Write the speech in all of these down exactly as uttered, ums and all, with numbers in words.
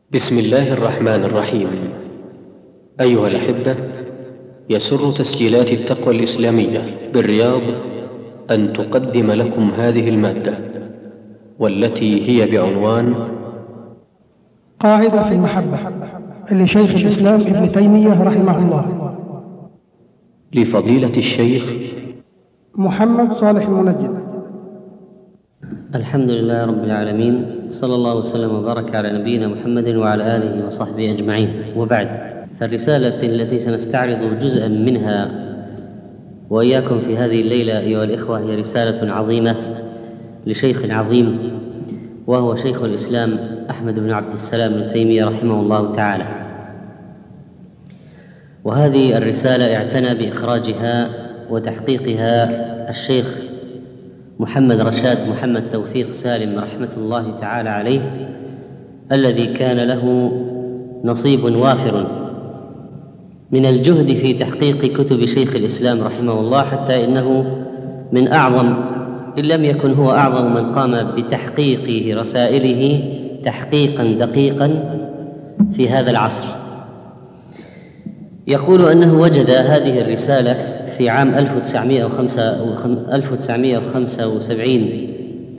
بسم الله الرحمن الرحيم. أيها الأحبة، يسر تسجيلات التقوى الإسلامية بالرياض أن تقدم لكم هذه المادة، والتي هي بعنوان قاعدة في المحبة لشيخ الإسلام ابن تيمية رحمه الله، لفضيلة الشيخ محمد صالح المنجد. الحمد لله رب العالمين، صلى الله وسلم وبارك على نبينا محمد وعلى آله وصحبه أجمعين، وبعد. فالرسالة التي سنستعرض جزءا منها وإياكم في هذه الليلة أيها الإخوة هي رسالة عظيمة لشيخ عظيم، وهو شيخ الإسلام أحمد بن عبد السلام ابن تيمية رحمه الله تعالى. وهذه الرسالة اعتنى بإخراجها وتحقيقها الشيخ محمد رشاد محمد توفيق سالم رحمة الله تعالى عليه، الذي كان له نصيب وافر من الجهد في تحقيق كتب شيخ الإسلام رحمه الله، حتى إنه من أعظم إن لم يكن هو أعظم من قام بتحقيق رسائله تحقيقا دقيقا في هذا العصر. يقول أنه وجد هذه الرسالة في عام ألف وتسعمائة وخمسة وسبعين،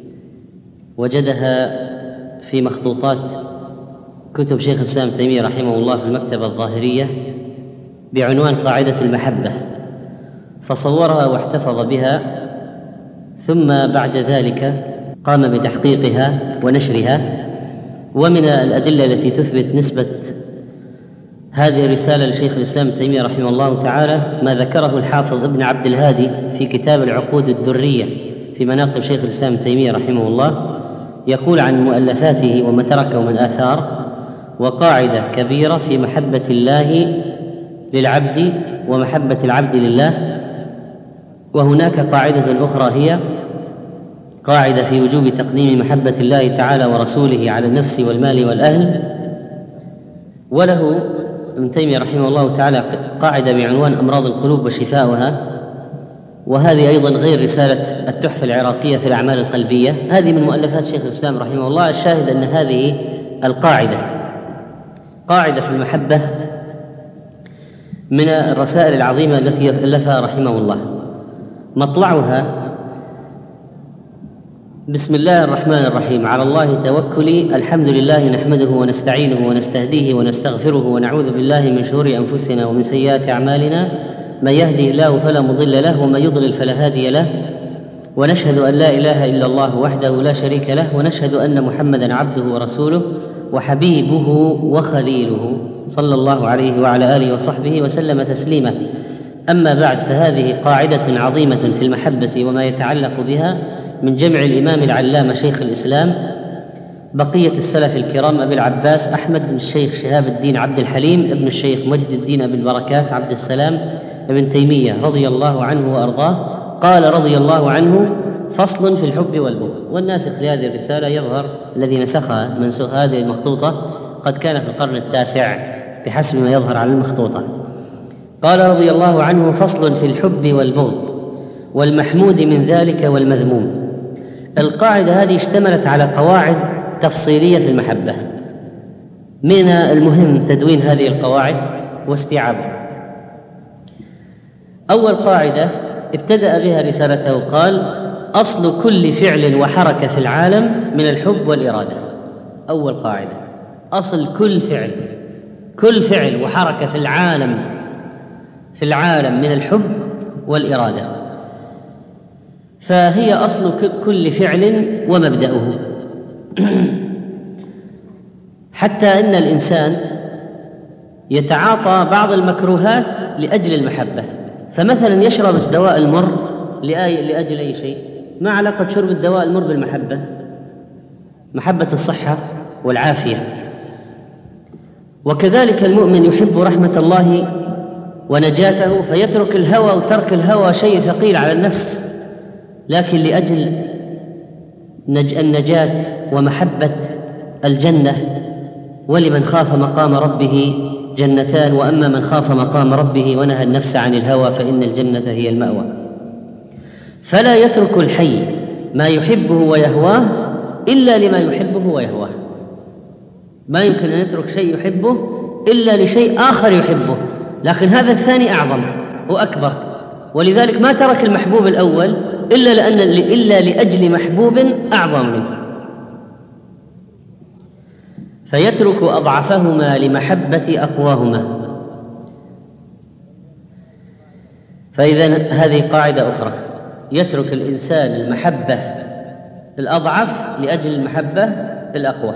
وجدها في مخطوطات كتب شيخ الإسلام تيمية رحمه الله في المكتبة الظاهرية بعنوان قاعدة المحبة، فصورها واحتفظ بها، ثم بعد ذلك قام بتحقيقها ونشرها. ومن الأدلة التي تثبت نسبة هذه الرسالة لشيخ الإسلام تيمية رحمه الله تعالى ما ذكره الحافظ ابن عبد الهادي في كتاب العقود الدرية في مناقب شيخ الإسلام تيمية رحمه الله. يقول عن مؤلفاته وما تركه من آثار: وقاعدة كبيرة في محبة الله للعبد ومحبة العبد لله. وهناك قاعدة أخرى هي قاعدة في وجوب تقديم محبة الله تعالى ورسوله على النفس والمال والأهل. وله ابن تيمية رحمه الله تعالى قاعدة بعنوان أمراض القلوب وشفاؤها، وهذه أيضا غير رسالة التحفة العراقية في الأعمال القلبية. هذه من مؤلفات شيخ الإسلام رحمه الله. الشاهد أن هذه القاعدة قاعدة في المحبة من الرسائل العظيمة التي ألفها رحمه الله. مطلعها: بسم الله الرحمن الرحيم، على الله توكلي، الحمد لله نحمده ونستعينه ونستهديه ونستغفره ونعوذ بالله من شرور أنفسنا ومن سيئات أعمالنا، من يهدي الله فلا مضل له ومن يضلل فلا هادي له، ونشهد أن لا إله إلا الله وحده لا شريك له، ونشهد أن محمدا عبده ورسوله وحبيبه وخليله، صلى الله عليه وعلى آله وصحبه وسلم تسليما. أما بعد، فهذه قاعدة عظيمة في المحبة وما يتعلق بها من جمع الإمام العلامة شيخ الإسلام بقية السلف الكرام أبي العباس أحمد بن الشيخ شهاب الدين عبد الحليم ابن الشيخ مجد الدين أبي البركات عبد السلام ابن تيمية رضي الله عنه وأرضاه. قال رضي الله عنه: فصل في الحب والبغض. والناسخ لهذه الرسالة يظهر الذي نسخها منسوخ هذه المخطوطة قد كان في القرن التاسع بحسب ما يظهر على المخطوطة. قال رضي الله عنه: فصل في الحب والبغض والمحمود من ذلك والمذموم. القاعدة هذه اشتملت على قواعد تفصيلية في المحبة، من المهم تدوين هذه القواعد واستيعابها. أول قاعدة ابتدأ بها رسالته قال: أصل كل فعل وحركة في العالم من الحب والإرادة. أول قاعدة: أصل كل فعل كل فعل وحركة في العالم في العالم من الحب والإرادة، فهي أصل كل فعل ومبدأه. حتى إن الإنسان يتعاطى بعض المكروهات لأجل المحبة، فمثلا يشرب الدواء المر لأجل أي شيء. ما علاقة شرب الدواء المر بالمحبة؟ محبة الصحة والعافية. وكذلك المؤمن يحب رحمة الله ونجاته فيترك الهوى، وترك الهوى شيء ثقيل على النفس، لكن لأجل النجاة ومحبة الجنة. ولمن خاف مقام ربه جنتان، وأما من خاف مقام ربه ونهى النفس عن الهوى فإن الجنة هي المأوى. فلا يترك الحي ما يحبه ويهواه إلا لما يحبه ويهواه. ما يمكن أن يترك شيء يحبه إلا لشيء آخر يحبه، لكن هذا الثاني أعظم وأكبر، ولذلك ما ترك المحبوب الأول إلا لأن إلا لأجل محبوب أعظم منه، فيترك أضعفهما لمحبة أقواهما. فإذا هذه قاعدة أخرى، يترك الإنسان المحبة الأضعف لأجل المحبة الأقوى.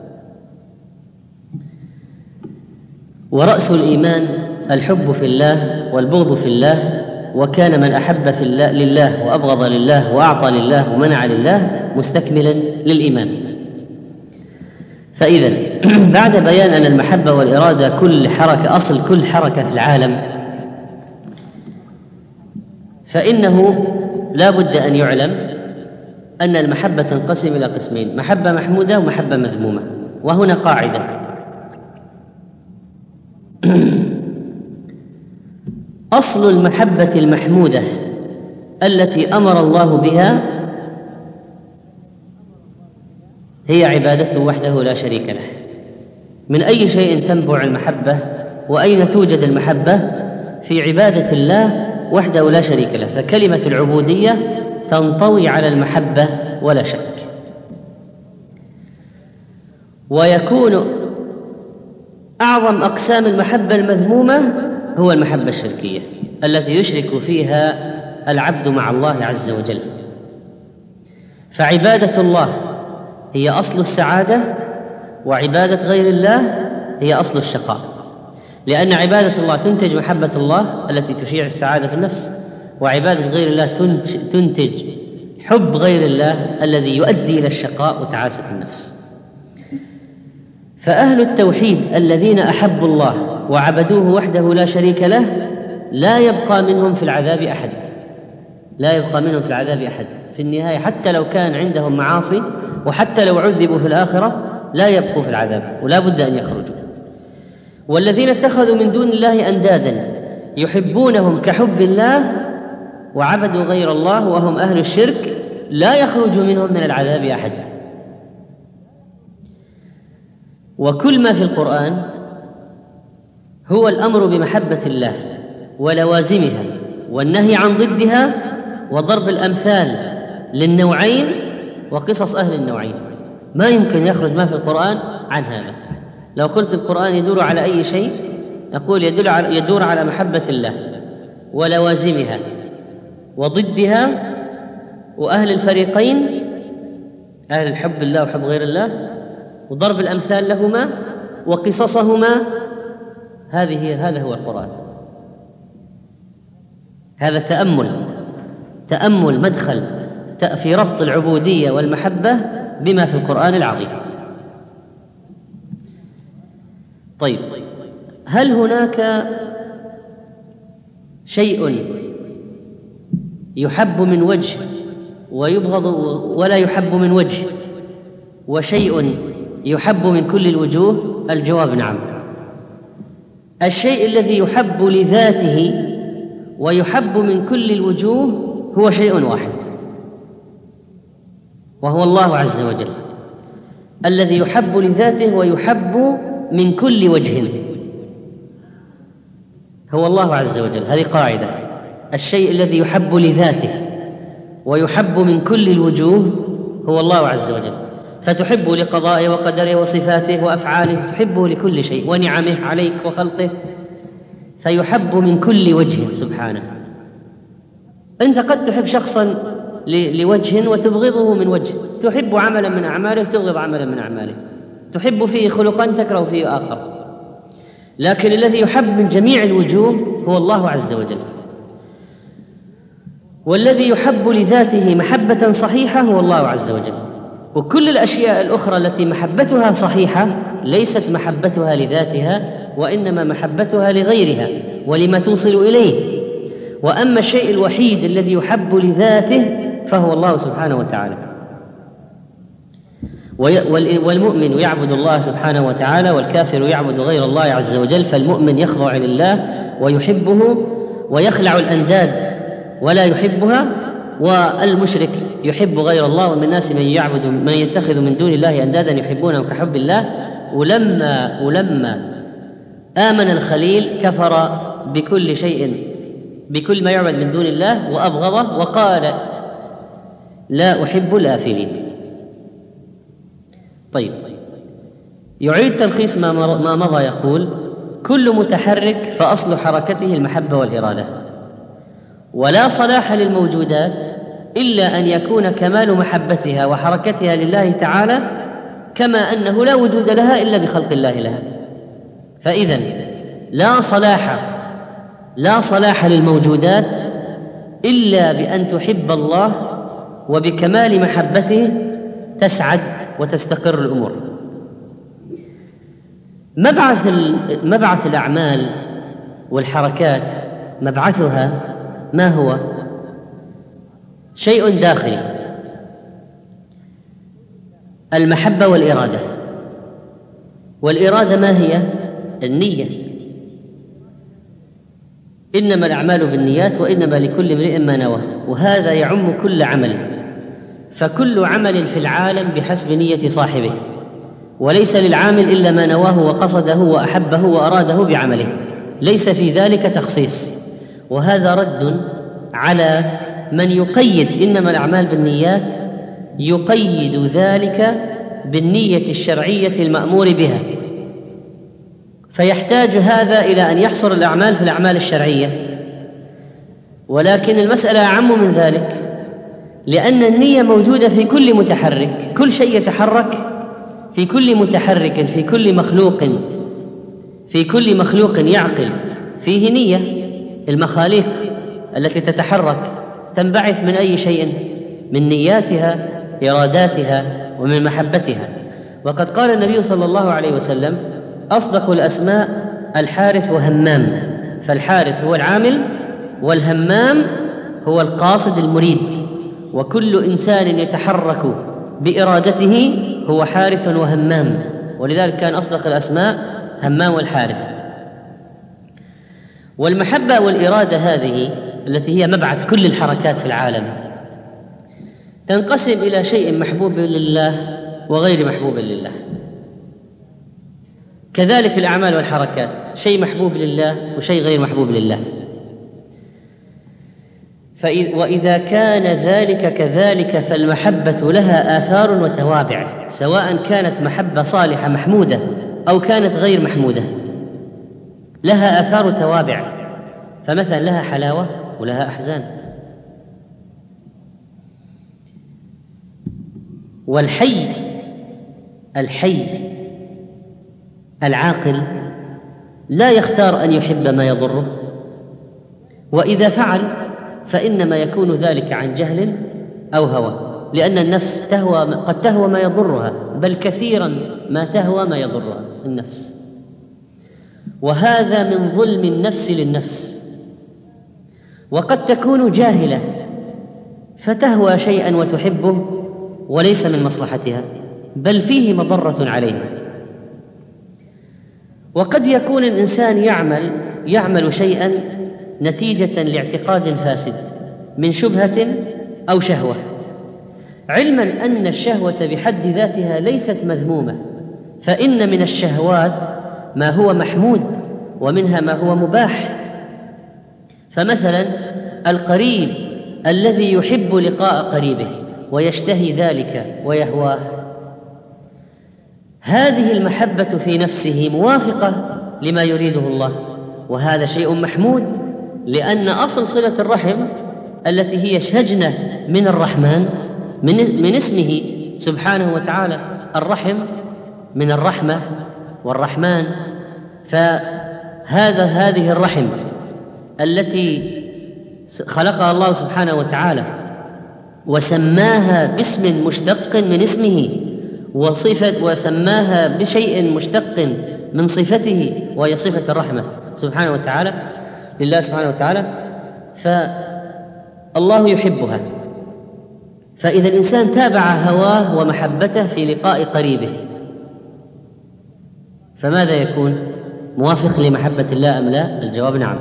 ورأس الإيمان الحب في الله والبغض في الله، وكان من أحب في الله لله وأبغض لله وأعطى لله ومنع لله مستكملا للإيمان. فإذا بعد بيان أن المحبة والإرادة كل حركة أصل كل حركة في العالم، فإنه لا بد أن يعلم أن المحبة تنقسم إلى قسمين: محبة محمودة ومحبة مذمومة. وهنا قاعدة: أصل المحبة المحمودة التي أمر الله بها هي عبادته وحده لا شريك له. من أي شيء تنبع المحبة وأين توجد المحبة؟ في عبادة الله وحده لا شريك له، فكلمة العبودية تنطوي على المحبة ولا شك. ويكون أعظم أقسام المحبة المذمومة هو المحبة الشركية التي يشرك فيها العبد مع الله عز وجل. فعبادة الله هي أصل السعادة، وعبادة غير الله هي أصل الشقاء، لأن عبادة الله تنتج محبة الله التي تشيع السعادة في النفس، وعبادة غير الله تنتج حب غير الله الذي يؤدي إلى الشقاء وتعاسة النفس. فأهل التوحيد الذين أحبوا الله وعبدوه وحده لا شريك له لا يبقى منهم في العذاب أحد، لا يبقى منهم في العذاب أحد في النهاية، حتى لو كان عندهم معاصي وحتى لو عذبوا في الآخرة لا يبقوا في العذاب ولا بد أن يخرجوا. والذين اتخذوا من دون الله أندادا يحبونهم كحب الله وعبدوا غير الله وهم أهل الشرك لا يخرج منهم من العذاب أحد. وكل ما في القرآن هو الأمر بمحبة الله ولوازمها والنهي عن ضدها وضرب الأمثال للنوعين وقصص أهل النوعين. ما يمكن يخرج ما في القرآن عن هذا. لو قلت القرآن يدور على أي شيء نقول يدور على, يدور على محبة الله ولوازمها وضدها وأهل الفريقين، أهل الحب الله وحب غير الله، وضرب الأمثال لهما وقصصهما. هذه هذا هو القرآن. هذا تأمل تأمل مدخل في ربط العبودية والمحبة بما في القرآن العظيم. طيب، هل هناك شيء يحب من وجه ويبغض ولا يحب من وجه، وشيء يحب من كل الوجوه؟ الجواب نعم. الشيء الذي يحب لذاته ويحب من كل الوجوه هو شيء واحد، وهو الله عز وجل الذي يحب لذاته ويحب من كل وجه، هو الله عز وجل. هذه قاعدة: الشيء الذي يحب لذاته ويحب من كل الوجوه هو الله عز وجل. فتحبه لقضائه وقدره وصفاته وأفعاله، تحبه لكل شيء ونعمه عليك وخلقه، فيحب من كل وجه سبحانه. أنت قد تحب شخصا لوجه وتبغضه من وجه، تحب عملا من أعماله تبغض عملا من أعماله، تحب فيه خلقا تكره فيه آخر، لكن الذي يحب من جميع الوجوه هو الله عز وجل. والذي يحب لذاته محبة صحيحة هو الله عز وجل. وكل الأشياء الأخرى التي محبتها صحيحة ليست محبتها لذاتها، وإنما محبتها لغيرها ولما توصل إليه. وأما الشيء الوحيد الذي يحب لذاته فهو الله سبحانه وتعالى. والمؤمن يعبد الله سبحانه وتعالى والكافر يعبد غير الله عز وجل. فالمؤمن يخضع لله ويحبه ويخلع الأنداد ولا يحبها، والمشرك يحب غير الله. ومن الناس من يعبد من يتخذ من دون الله أندادا يحبونه كحب الله ولما ولما آمن الخليل كفر بكل شيء، بكل ما يعبد من دون الله وأبغضه، وقال لا أحب الآفلين. طيب، يعيد تلخيص ما مضى يقول: كل متحرك فأصل حركته المحبة والإرادة، ولا صلاح للموجودات إلا أن يكون كمال محبتها وحركتها لله تعالى، كما أنه لا وجود لها إلا بخلق الله لها. فإذن لا صلاح لا صلاح للموجودات إلا بأن تحب الله، وبكمال محبته تسعد وتستقر الأمور. مبعث مبعث الأعمال والحركات مبعثها ما هو؟ شيء داخلي، المحبة والإرادة. والإرادة ما هي؟ النية. إنما الأعمال بالنيات وإنما لكل امرئ ما نوى، وهذا يعم كل عمل، فكل عمل في العالم بحسب نية صاحبه، وليس للعامل إلا ما نواه وقصده وأحبه وأراده بعمله، ليس في ذلك تخصيص. وهذا رد على من يقيد إنما الأعمال بالنيات، يقيد ذلك بالنية الشرعية المأمور بها، فيحتاج هذا إلى أن يحصر الأعمال في الأعمال الشرعية. ولكن المسألة أعم من ذلك، لأن النية موجودة في كل متحرك، كل شيء يتحرك، في كل متحرك، في كل مخلوق في كل مخلوق يعقل فيه نية. المخاليق التي تتحرك تنبعث من أي شيء؟ من نياتها، إراداتها، ومن محبتها. وقد قال النبي صلى الله عليه وسلم: أصدق الأسماء الحارث وهمام. فالحارث هو العامل، والهمام هو القاصد المريد، وكل إنسان يتحرك بإرادته هو حارث وهمام، ولذلك كان أصدق الأسماء همام والحارث. والمحبة والإرادة هذه التي هي مبعث كل الحركات في العالم تنقسم إلى شيء محبوب لله وغير محبوب لله. كذلك الأعمال والحركات، شيء محبوب لله وشيء غير محبوب لله. وإذا كان ذلك كذلك فالمحبة لها آثار وتوابع، سواء كانت محبة صالحة محمودة أو كانت غير محمودة، لها آثار وتوابع. فمثلا لها حلاوة ولها أحزان. والحي الحي العاقل لا يختار أن يحب ما يضره، وإذا فعل فإنما يكون ذلك عن جهل أو هوى، لأن النفس تهوى، قد تهوى ما يضرها، بل كثيرا ما تهوى ما يضرها النفس، وهذا من ظلم النفس للنفس. وقد تكون جاهلة فتهوى شيئا وتحبه وليس من مصلحتها، بل فيه مضرة عليها. وقد يكون الإنسان يعمل يعمل شيئا نتيجة لاعتقاد فاسد من شبهة أو شهوة، علما أن الشهوة بحد ذاتها ليست مذمومة، فإن من الشهوات ما هو محمود ومنها ما هو مباح. فمثلا القريب الذي يحب لقاء قريبه ويشتهي ذلك ويهواه، هذه المحبة في نفسه موافقة لما يريده الله، وهذا شيء محمود، لأن أصل صلة الرحم التي هي شجنة من الرحمن، من, من اسمه سبحانه وتعالى الرحم من الرحمة والرحمن. فهذا هذه الرحم التي خلقها الله سبحانه وتعالى وسماها باسم مشتق من اسمه وصفة، وسماها بشيء مشتق من صفته وهي صفة الرحمة سبحانه وتعالى لله سبحانه وتعالى، فالله يحبها. فإذا الإنسان تابع هواه ومحبته في لقاء قريبه، فماذا يكون؟ موافق لمحبة الله أم لا؟ الجواب نعم.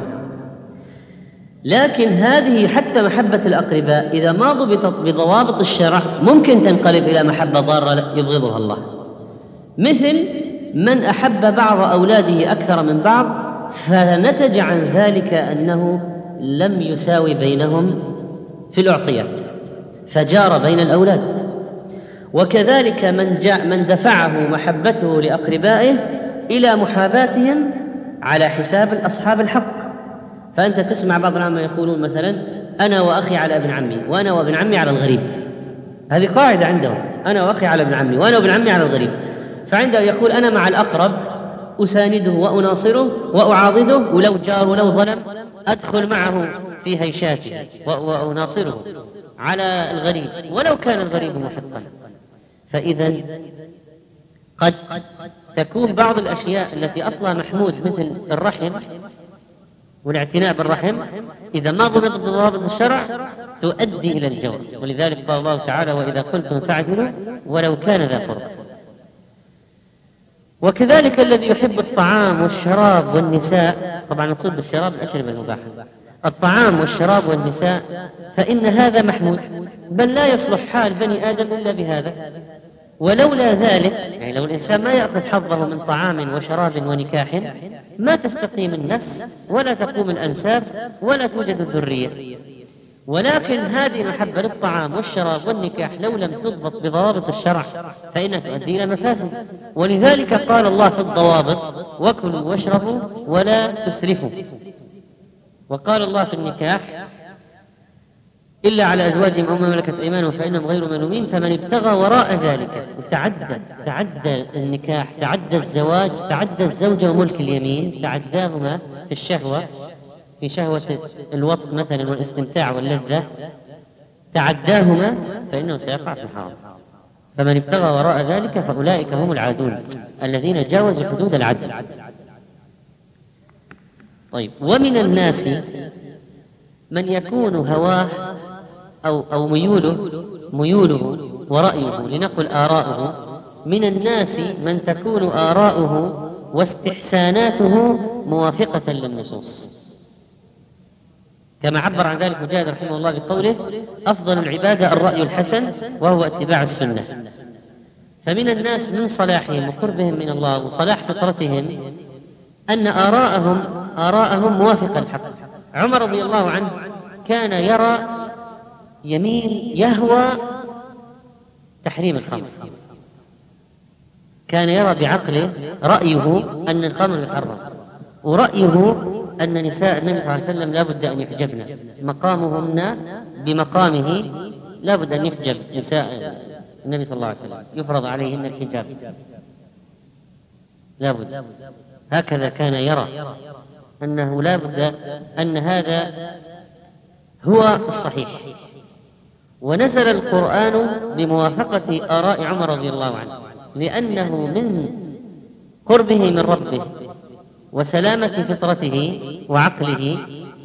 لكن هذه حتى محبة الأقرباء إذا ما ضبطت بضوابط الشرع ممكن تنقلب إلى محبة ضارة يبغضها الله، مثل من أحب بعض أولاده أكثر من بعض فنتج عن ذلك أنه لم يساوي بينهم في الأعطيات فجار بين الأولاد. وكذلك من, جاء من دفعه محبته لأقربائه إلى محاباتهم على حساب أصحاب الحق. فأنت تسمع بعض العامة يقولون مثلا أنا وأخي على ابن عمي وأنا وابن عمي على الغريب. هذه قاعدة عندهم، أنا وأخي على ابن عمي وأنا وابن عمي على الغريب. فعنده يقول أنا مع الأقرب أسانده وأناصره وأعاضده، ولو جار ولو ظلم أدخل معه في هيشاته وأناصره على الغريب ولو كان الغريب محقا. فإذا قد تكون بعض الأشياء التي أصلها محمود مثل الرحم والاعتناء بالرحم إذا ما ضبطت بضوابط الشرع تؤدي إلى الجور. ولذلك قال الله تعالى وإذا قلتم فاعدلوا ولو كان ذا قربى. وكذلك الذي يحب الطعام والشراب والنساء، طبعا نقصد بالشراب الأشربة المباحة، الطعام والشراب والنساء، فإن هذا محمود، بل لا يصلح حال بني آدم إلا بهذا. ولولا ذلك يعني لو الإنسان ما يأخذ حظه من طعام وشراب ونكاح ما تستقيم النفس ولا تقوم الأنساب ولا توجد الذرية. ولكن هذه المحبة للطعام والشراب والنكاح لو لم تضبط بضوابط الشرع فإنها تؤدي إلى مفاسد. ولذلك قال الله في الضوابط وكلوا واشربوا ولا تسرفوا. وقال الله في النكاح إلا على أزواجهم أو ما ملكت أيمانهم فإنهم غير ملومين فمن ابتغى وراء ذلك. تعدى تعدى النكاح، تعدى الزواج، تعدى الزوجة وملك اليمين، تعداهما في الشهوة، في شهوة الوطء مثلا والاستمتاع واللذة، تعداهما فإنه سيقع في الحرام. فمن ابتغى وراء ذلك فأولئك هم العادون الذين جاوزوا حدود العدل. طيب، ومن الناس من يكون هواه أو, أو ميوله ميوله ورأيه، لنقل آراؤه. من الناس من تكون آراؤه واستحساناته موافقة للنصوص، كما عبر عن ذلك مجاهد رحمه الله بقوله أفضل العبادة الرأي الحسن وهو اتباع السنة. فمن الناس من صلاحهم وقربهم من الله وصلاح فطرتهم أن آراءهم آراءهم موافقة الحق. عمر رضي الله عنه كان يرى يمين يهوى تحريم الخمر، كان يرى بعقله رأيه أن الخمر يحرم، ورأيه أن نساء النبي صلى الله عليه وسلم لا بد أن يحجبن، مقامهن بمقامه لا بد أن يحجب نساء النبي صلى الله عليه وسلم، يفرض عليهن الحجاب لا بد. هكذا كان يرى أنه لا بد، أن هذا هو الصحيح. ونزل القرآن بموافقة آراء عمر رضي الله عنه، لأنه من قربه من ربه وسلامة فطرته وعقله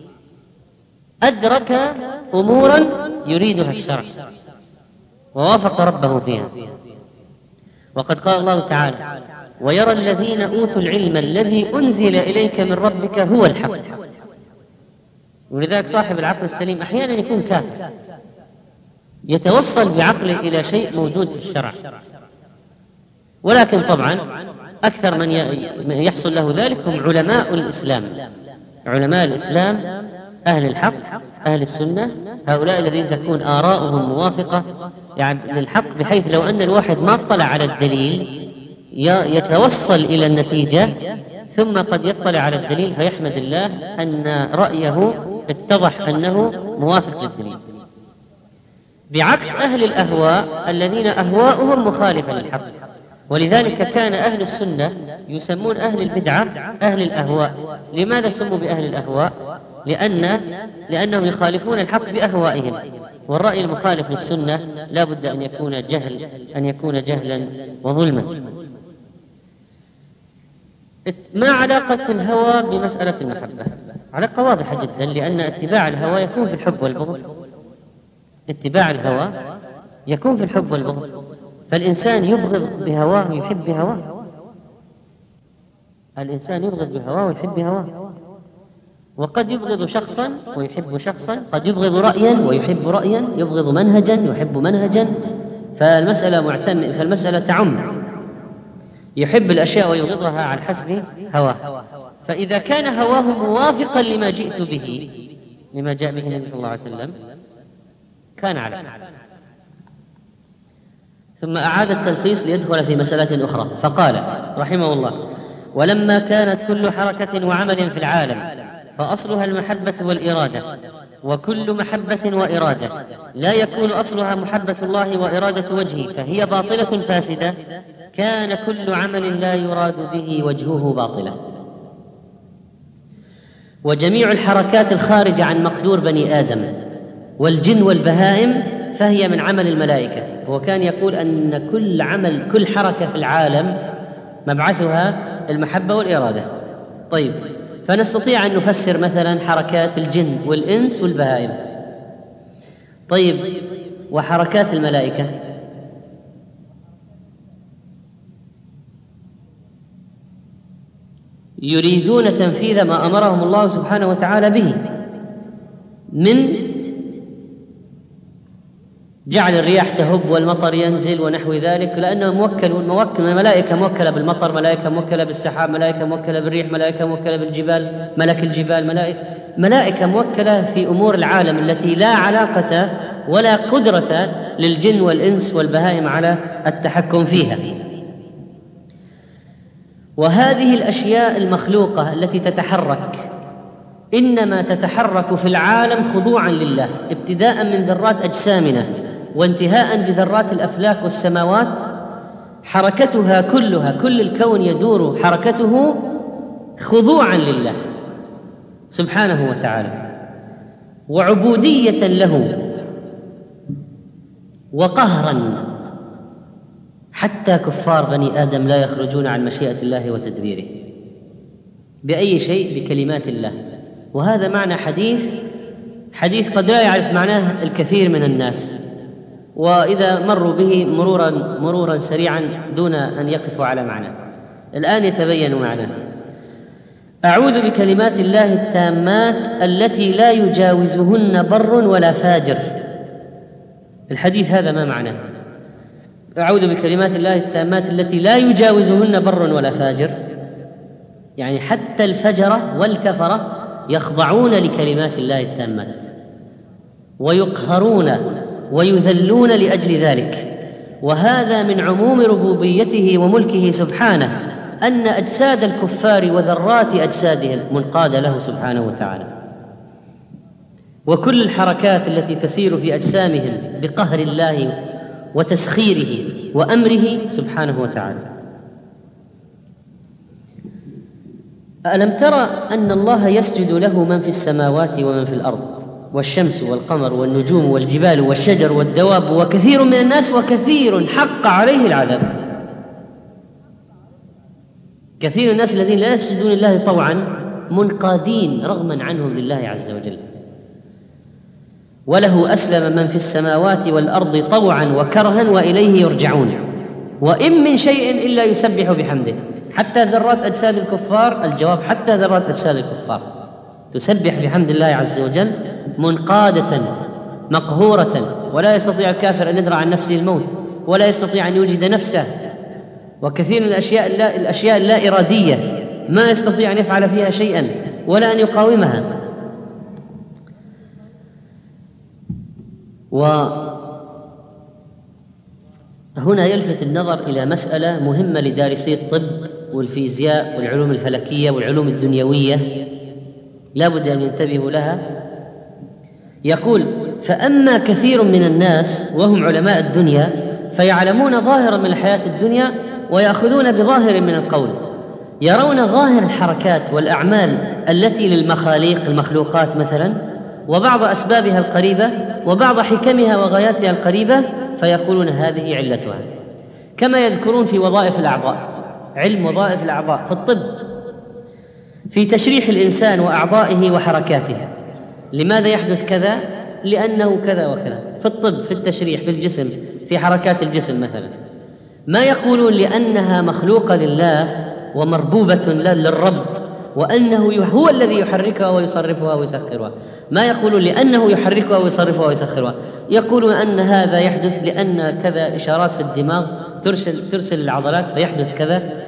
أدرك أمورا يريدها الشرع ووافق ربه فيها. وقد قال الله تعالى ويرى الذين أوتوا العلم الذي أنزل إليك من ربك هو الحق. ولذلك صاحب العقل السليم أحيانا يكون كافر، يتوصل بعقله إلى شيء موجود في الشرع، ولكن طبعا أكثر من يحصل له ذلك هم علماء الإسلام، علماء الإسلام أهل الحق أهل السنة، هؤلاء الذين تكون آراؤهم موافقة يعني للحق، بحيث لو أن الواحد ما اطلع على الدليل يتوصل إلى النتيجة، ثم قد يطلع على الدليل فيحمد الله أن رأيه اتضح أنه موافق للدليل، بعكس أهل الأهواء الذين أهواؤهم مخالفة للحق. ولذلك كان أهل السنة يسمون أهل البدعة أهل الأهواء. لماذا سموا بأهل الأهواء؟ لأن لأنهم يخالفون الحق بأهوائهم، والرأي المخالف للسنة لا بد أن يكون جهل أن يكون جهلا وظلما. ما علاقة الهوى بمسألة المحبة؟ علاقة واضحة جدا، لأن اتباع الهوى يكون في الحب والبغض، اتباع الهوى يكون في الحب والبغض. فالإنسان يبغض بهواه ويحب بهواه، الإنسان يبغض بهواه ويحب بهواه، وقد يبغض شخصا ويحب شخصا، قد يبغض رأيا ويحب رأيا، يبغض منهجا ويحب منهجا. فالمسألة معتمد، فالمسألة تعم. يحب الأشياء ويبغضها على حسب هواه. فإذا كان هواه موافقا لما جئت به، لما جاء به النبي صلى الله عليه وسلم، كان على. ثم أعاد التلخيص ليدخل في مسألة أخرى، فقال رحمه الله: ولما كانت كل حركة وعمل في العالم فأصلها المحبة والإرادة، وكل محبة وإرادة لا يكون أصلها محبة الله وإرادة وجهه فهي باطلة فاسدة، كان كل عمل لا يراد به وجهه باطلا. وجميع الحركات الخارجة عن مقدور بني آدم والجن والبهائم فهي من عمل الملائكة. هو كان يقول أن كل عمل، كل حركة في العالم مبعثها المحبة والإرادة. طيب، فنستطيع أن نفسر مثلا حركات الجن والإنس والبهائم. طيب، وحركات الملائكة؟ يريدون تنفيذ ما أمرهم الله سبحانه وتعالى به من جعل الرياح تهب والمطر ينزل ونحو ذلك، لأنه موكل موكل ملائكة موكلة بالمطر، ملائكة موكلة بالسحاب، ملائكة موكلة بالريح، ملائكة موكلة بالجبال، ملك الجبال، ملائكة, ملائكة موكلة في أمور العالم التي لا علاقة ولا قدرة للجن والإنس والبهائم على التحكم فيها. وهذه الأشياء المخلوقة التي تتحرك إنما تتحرك في العالم خضوعا لله، ابتداء من ذرات أجسامنا وانتهاء بذرات الأفلاك والسماوات، حركتها كلها، كل الكون يدور حركته خضوعا لله سبحانه وتعالى، وعبودية له وقهرا، حتى كفار بني آدم لا يخرجون عن مشيئة الله وتدبيره بأي شيء، بكلمات الله. وهذا معنى حديث حديث قد لا يعرف معناه الكثير من الناس، وإذا مروا به مرورا مرورا سريعا دون أن يقفوا على معناه، الآن يتبين معناه: أعوذ بكلمات الله التامات التي لا يجاوزهن بر ولا فاجر. الحديث هذا ما معناه؟ أعوذ بكلمات الله التامات التي لا يجاوزهن بر ولا فاجر، يعني حتى الفجرة والكفرة يخضعون لكلمات الله التامات ويقهرون ويذلون لأجل ذلك. وهذا من عموم ربوبيته وملكه سبحانه، أن أجساد الكفار وذرات أجسادهم منقادة له سبحانه وتعالى، وكل الحركات التي تسير في أجسامهم بقهر الله وتسخيره وأمره سبحانه وتعالى. ألم ترى أن الله يسجد له من في السماوات ومن في الأرض، والشمس والقمر والنجوم والجبال والشجر والدواب وكثير من الناس، وكثير حق عليه العذاب. كثير من الناس الذين لا يسجدون لله طوعا منقادين رغما عنهم لله عز وجل. وله أسلم من في السماوات والأرض طوعا وكرها وإليه يرجعون، وإن من شيء إلا يسبح بحمده. حتى ذرات أجساد الكفار، الجواب حتى ذرات أجساد الكفار تسبح بحمد الله عز وجل منقادة مقهورة، ولا يستطيع الكافر أن يدرع عن نفسه الموت، ولا يستطيع أن يوجد نفسه. وكثير من الأشياء اللا, الأشياء اللا إرادية ما يستطيع أن يفعل فيها شيئا ولا أن يقاومها. وهنا يلفت النظر إلى مسألة مهمة لدارسي الطب والفيزياء والعلوم الفلكية والعلوم الدنيوية، لا بد أن ينتبهوا لها. يقول: فأما كثير من الناس وهم علماء الدنيا فيعلمون ظاهرا من الحياة الدنيا ويأخذون بظاهر من القول، يرون ظاهر الحركات والأعمال التي للمخاليق المخلوقات مثلا، وبعض أسبابها القريبة وبعض حكمها وغاياتها القريبة، فيقولون هذه علتها. كما يذكرون في وظائف الأعضاء، علم وظائف الأعضاء في الطب، في تشريح الإنسان وأعضائه وحركاته، لماذا يحدث كذا؟ لأنه كذا وكذا. في الطب، في التشريح، في الجسم، في حركات الجسم مثلا، ما يقولون لأنها مخلوقة لله ومربوبة للرب وأنه هو الذي يحركها ويصرفها ويسخرها، ما يقولون لأنه يحركها ويصرفها ويسخرها، يقولون أن هذا يحدث لأن كذا إشارات في الدماغ ترسل, ترسل العضلات فيحدث كذا،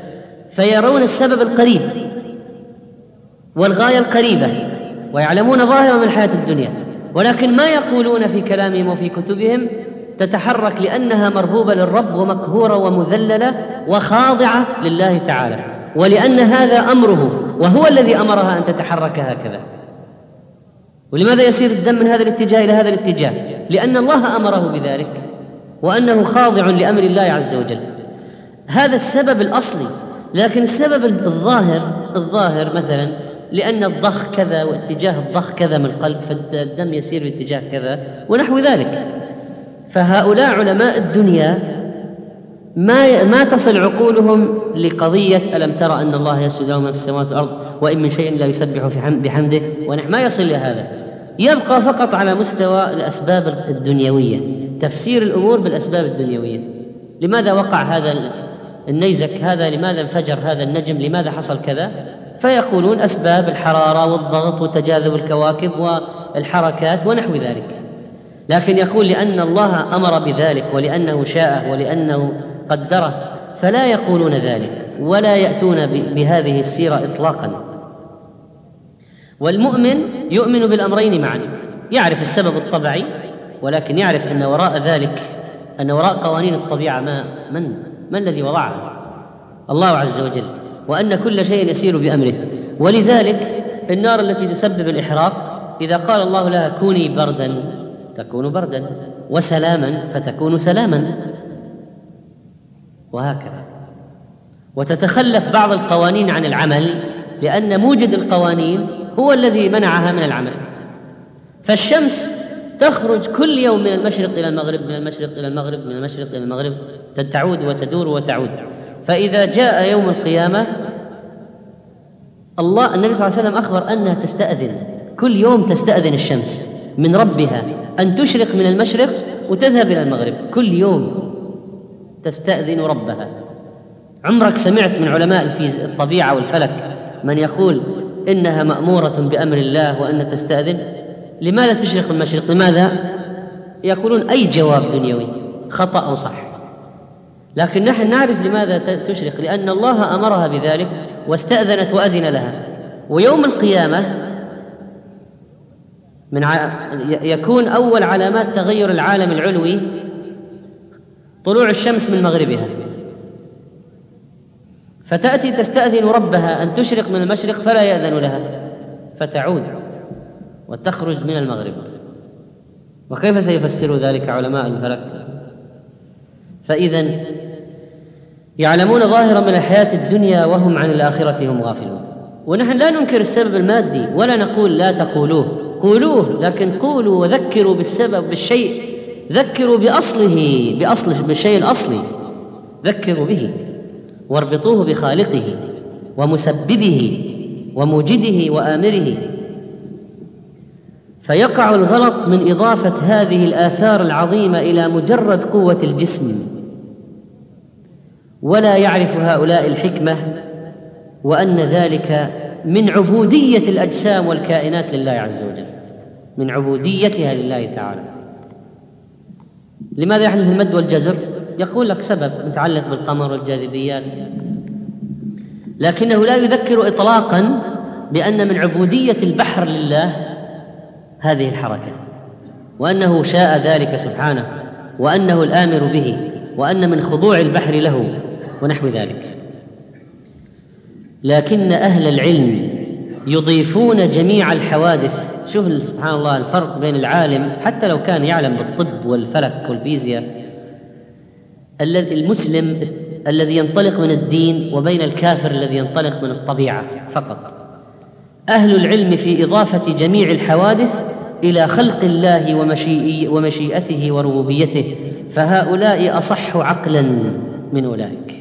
فيرون السبب القريب والغاية القريبة ويعلمون ظاهرا من الحياة الدنيا، ولكن ما يقولون في كلامهم وفي كتبهم تتحرك لأنها مربوبة للرب ومقهورة ومذللة وخاضعة لله تعالى، ولأن هذا أمره وهو الذي أمرها أن تتحرك هكذا. ولماذا يسير الدم من هذا الاتجاه إلى هذا الاتجاه؟ لأن الله أمره بذلك وأنه خاضع لأمر الله عز وجل. هذا السبب الأصلي. لكن السبب الظاهر الظاهر مثلا لأن الضخ كذا واتجاه الضخ كذا من القلب فالدم يسير باتجاه كذا ونحو ذلك. فهؤلاء علماء الدنيا ما ما تصل عقولهم لقضية ألم ترى أن الله يسجد له ما في السماوات والأرض وإن من شيء لا يسبح بحمده، ونحن ما يصل إلى هذا. يبقى فقط على مستوى الأسباب الدنيوية، تفسير الأمور بالأسباب الدنيوية. لماذا وقع هذا النيزك هذا؟ لماذا انفجر هذا النجم؟ لماذا حصل كذا؟ فيقولون أسباب الحرارة والضغط وتجاذب الكواكب والحركات ونحو ذلك. لكن يقول لأن الله أمر بذلك ولأنه شاء ولأنه قدره، فلا يقولون ذلك ولا يأتون بهذه السيرة إطلاقا. والمؤمن يؤمن بالأمرين معا، يعرف السبب الطبيعي ولكن يعرف أن وراء ذلك أن وراء قوانين الطبيعة ما من من الذي وضعها؟ الله عز وجل، وأن كل شيء يسير بأمره. ولذلك النار التي تسبب الإحراق إذا قال الله لها كوني بردا تكون بردا، وسلاما فتكون سلاما، وهكذا. وتتخلف بعض القوانين عن العمل لأن موجد القوانين هو الذي منعها من العمل. فالشمس تخرج كل يوم من المشرق إلى المغرب، من المشرق إلى المغرب، من المشرق إلى المغرب، تعود وتدور وتعود. فإذا جاء يوم القيامة الله النبي صلى الله عليه وسلم أخبر أنها تستأذن كل يوم، تستأذن الشمس من ربها أن تشرق من المشرق وتذهب إلى المغرب، كل يوم تستأذن ربها. عمرك سمعت من علماء في الطبيعة والفلك من يقول إنها مأمورة بأمر الله وأن تستأذن؟ لماذا تشرق من المشرق؟ لماذا؟ يقولون أي جواب دنيوي خطأ أو صح. لكن نحن نعرف لماذا تشرق، لأن الله أمرها بذلك واستأذنت وأذن لها. ويوم القيامة من ع... يكون أول علامات تغير العالم العلوي طلوع الشمس من مغربها، فتأتي تستأذن ربها أن تشرق من المشرق فلا يأذن لها، فتعود وتخرج من المغرب. وكيف سيفسر ذلك علماء الفلك؟ فإذا يعلمون ظاهرا من الحياة الدنيا وهم عن الآخرة هم غافلون. ونحن لا ننكر السبب المادي ولا نقول لا تقولوه، قولوه، لكن قولوا وذكروا بالسبب بالشيء، ذكروا بأصله بأصله بالشيء الأصلي، ذكروا به واربطوه بخالقه ومسببه وموجده وآمره. فيقع الغلط من إضافة هذه الآثار العظيمة إلى مجرد قوة الجسم، ولا يعرف هؤلاء الحكمة وأن ذلك من عبودية الأجسام والكائنات لله عز وجل، من عبوديتها لله تعالى. لماذا يحدث المد والجزر؟ يقول لك سبب متعلق بالقمر والجاذبيات، لكنه لا يذكر إطلاقا بأن من عبودية البحر لله هذه الحركة، وأنه شاء ذلك سبحانه، وأنه الآمر به، وأن من خضوع البحر له ونحو ذلك. لكن أهل العلم يضيفون جميع الحوادث. شوف سبحان الله الفرق بين العالم حتى لو كان يعلم بالطب والفلك والفيزياء، المسلم الذي ينطلق من الدين، وبين الكافر الذي ينطلق من الطبيعة فقط. أهل العلم في إضافة جميع الحوادث إلى خلق الله ومشيئته وربوبيته، فهؤلاء أصح عقلا من أولئك.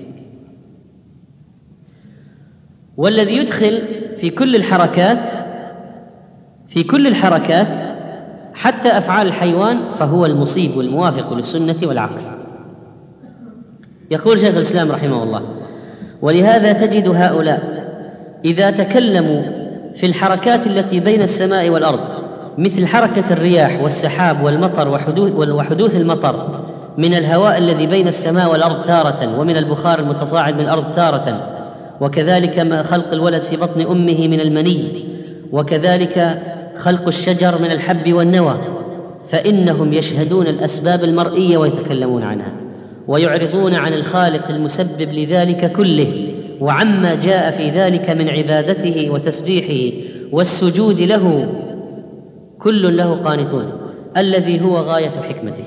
والذي يدخل في كل الحركات في كل الحركات حتى أفعال الحيوان فهو المصيب والموافق للسنة والعقل. يقول شيخ الإسلام رحمه الله: ولهذا تجد هؤلاء إذا تكلموا في الحركات التي بين السماء والأرض، مثل حركة الرياح والسحاب والمطر وحدوث المطر من الهواء الذي بين السماء والأرض تارة، ومن البخار المتصاعد من الأرض تارة، وكذلك ما خلق الولد في بطن أمه من المني، وكذلك خلق الشجر من الحب والنوى، فإنهم يشهدون الأسباب المرئية ويتكلمون عنها، ويعرضون عن الخالق المسبب لذلك كله وعما جاء في ذلك من عبادته وتسبيحه والسجود له، كل له قانتون، الذي هو غاية حكمته.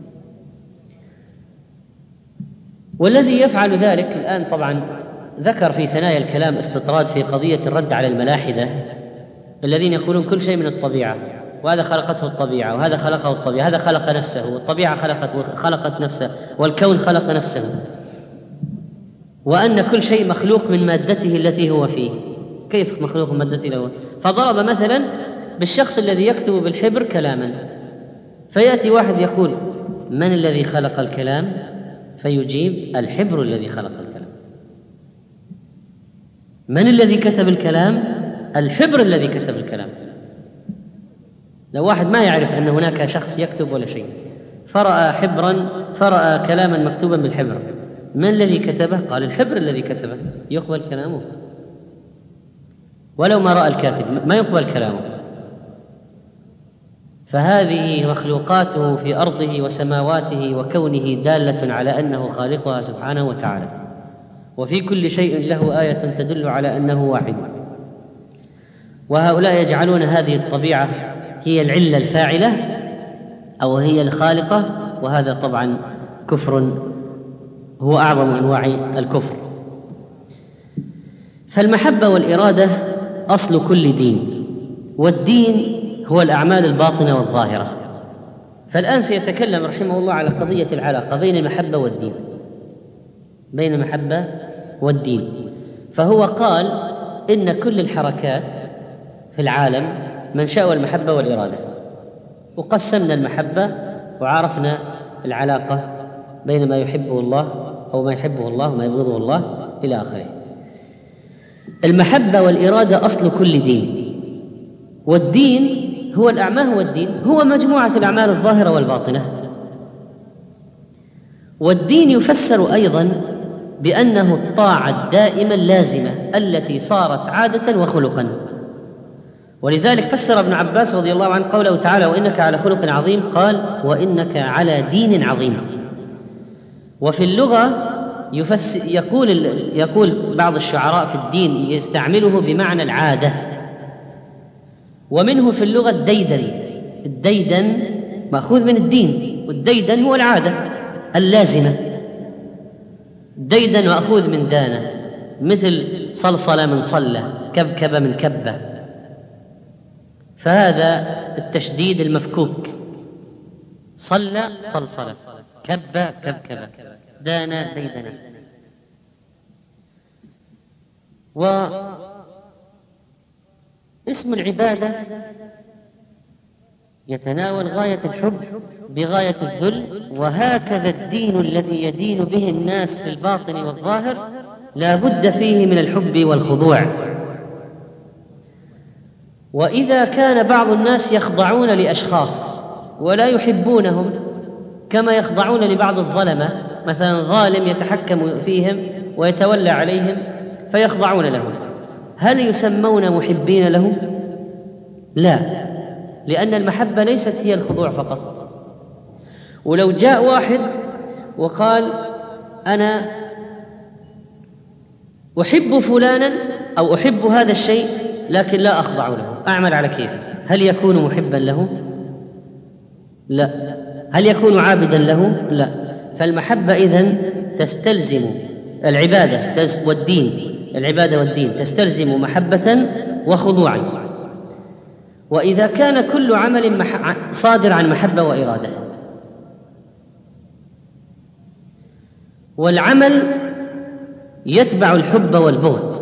والذي يفعل ذلك الآن طبعا ذكر في ثنايا الكلام استطراد في قضية الرد على الملاحدة الذين يقولون كل شيء من الطبيعة، وهذا خلقته الطبيعة وهذا خلقه الطبيعة، هذا خلق نفسه والطبيعة خلقت خلقت نفسه والكون خلق نفسه، وأن كل شيء مخلوق من مادته التي هو فيه. كيف مخلوق من مادته له؟ فضرب مثلا بالشخص الذي يكتب بالحبر كلاما، فيأتي واحد يقول من الذي خلق الكلام؟ فيجيب الحبر الذي خلق الكلام. من الذي كتب الكلام؟ الحبر الذي كتب الكلام. لو واحد ما يعرف أن هناك شخص يكتب ولا شيء، فرأى حبرا فرأى كلاما مكتوبا بالحبر، من الذي كتبه؟ قال الحبر الذي كتبه، يقبل كلامه ولو ما رأى الكاتب ما يقبل كلامه. فهذه مخلوقاته في أرضه وسماواته وكونه دالة على أنه خالقها سبحانه وتعالى، وفي كل شيء له آية تدل على أنه واحد. وهؤلاء يجعلون هذه الطبيعة هي العلة الفاعلة أو هي الخالقة، وهذا طبعا كفر هو أعظم أنواع الكفر. فالمحبة والإرادة أصل كل دين، والدين هو الأعمال الباطنة والظاهرة. فالآن سيتكلم رحمه الله على قضية العلاقة بين المحبة والدين، بين المحبة والدين. فهو قال إن كل الحركات في العالم منشأها المحبة والإرادة، وقسمنا المحبة وعرفنا العلاقة بين ما يحبه الله أو ما يحبه الله وما يبغضه الله إلى آخره. المحبة والإرادة أصل كل دين، والدين هو الأعمال، هو الدين هو مجموعة الأعمال الظاهرة والباطنة. والدين يفسر أيضا بأنه الطاعة الدائمة اللازمة التي صارت عادة وخلقا. ولذلك فسر ابن عباس رضي الله عنه قوله تعالى وإنك على خلق عظيم، قال وإنك على دين عظيم. وفي اللغة يفسر يقول يقول بعض الشعراء في الدين يستعمله بمعنى العادة، ومنه في اللغة الديدن. الديدن مأخوذ من الدين، والديدن هو العادة اللازمة. الديدن مأخوذ من دانة، مثل صلصلة من صلة، كبكبة من كبة، فهذا التشديد المفكوك. صلى صلصلة، كبة كبكبة، دانة ديدنة. واسم العبادة يتناول غاية الحب بغاية الذل، وهكذا الدين الذي يدين به الناس في الباطن والظاهر لا بد فيه من الحب والخضوع. وإذا كان بعض الناس يخضعون لأشخاص ولا يحبونهم كما يخضعون لبعض الظلمة، مثلا ظالم يتحكم فيهم ويتولى عليهم فيخضعون له، هل يسمون محبين له؟ لا، لأن المحبة ليست هي الخضوع فقط. ولو جاء واحد وقال أنا أحب فلانا أو أحب هذا الشيء لكن لا أخضع له، أعمل على كيفي، هل يكون محبا له؟ لا. هل يكون عابدا له؟ لا. فالمحبة إذن تستلزم العبادة والدين، العبادة والدين تستلزم محبة وخضوعا. وإذا كان كل عمل صادر عن محبة وإرادة، والعمل يتبع الحب والبغض،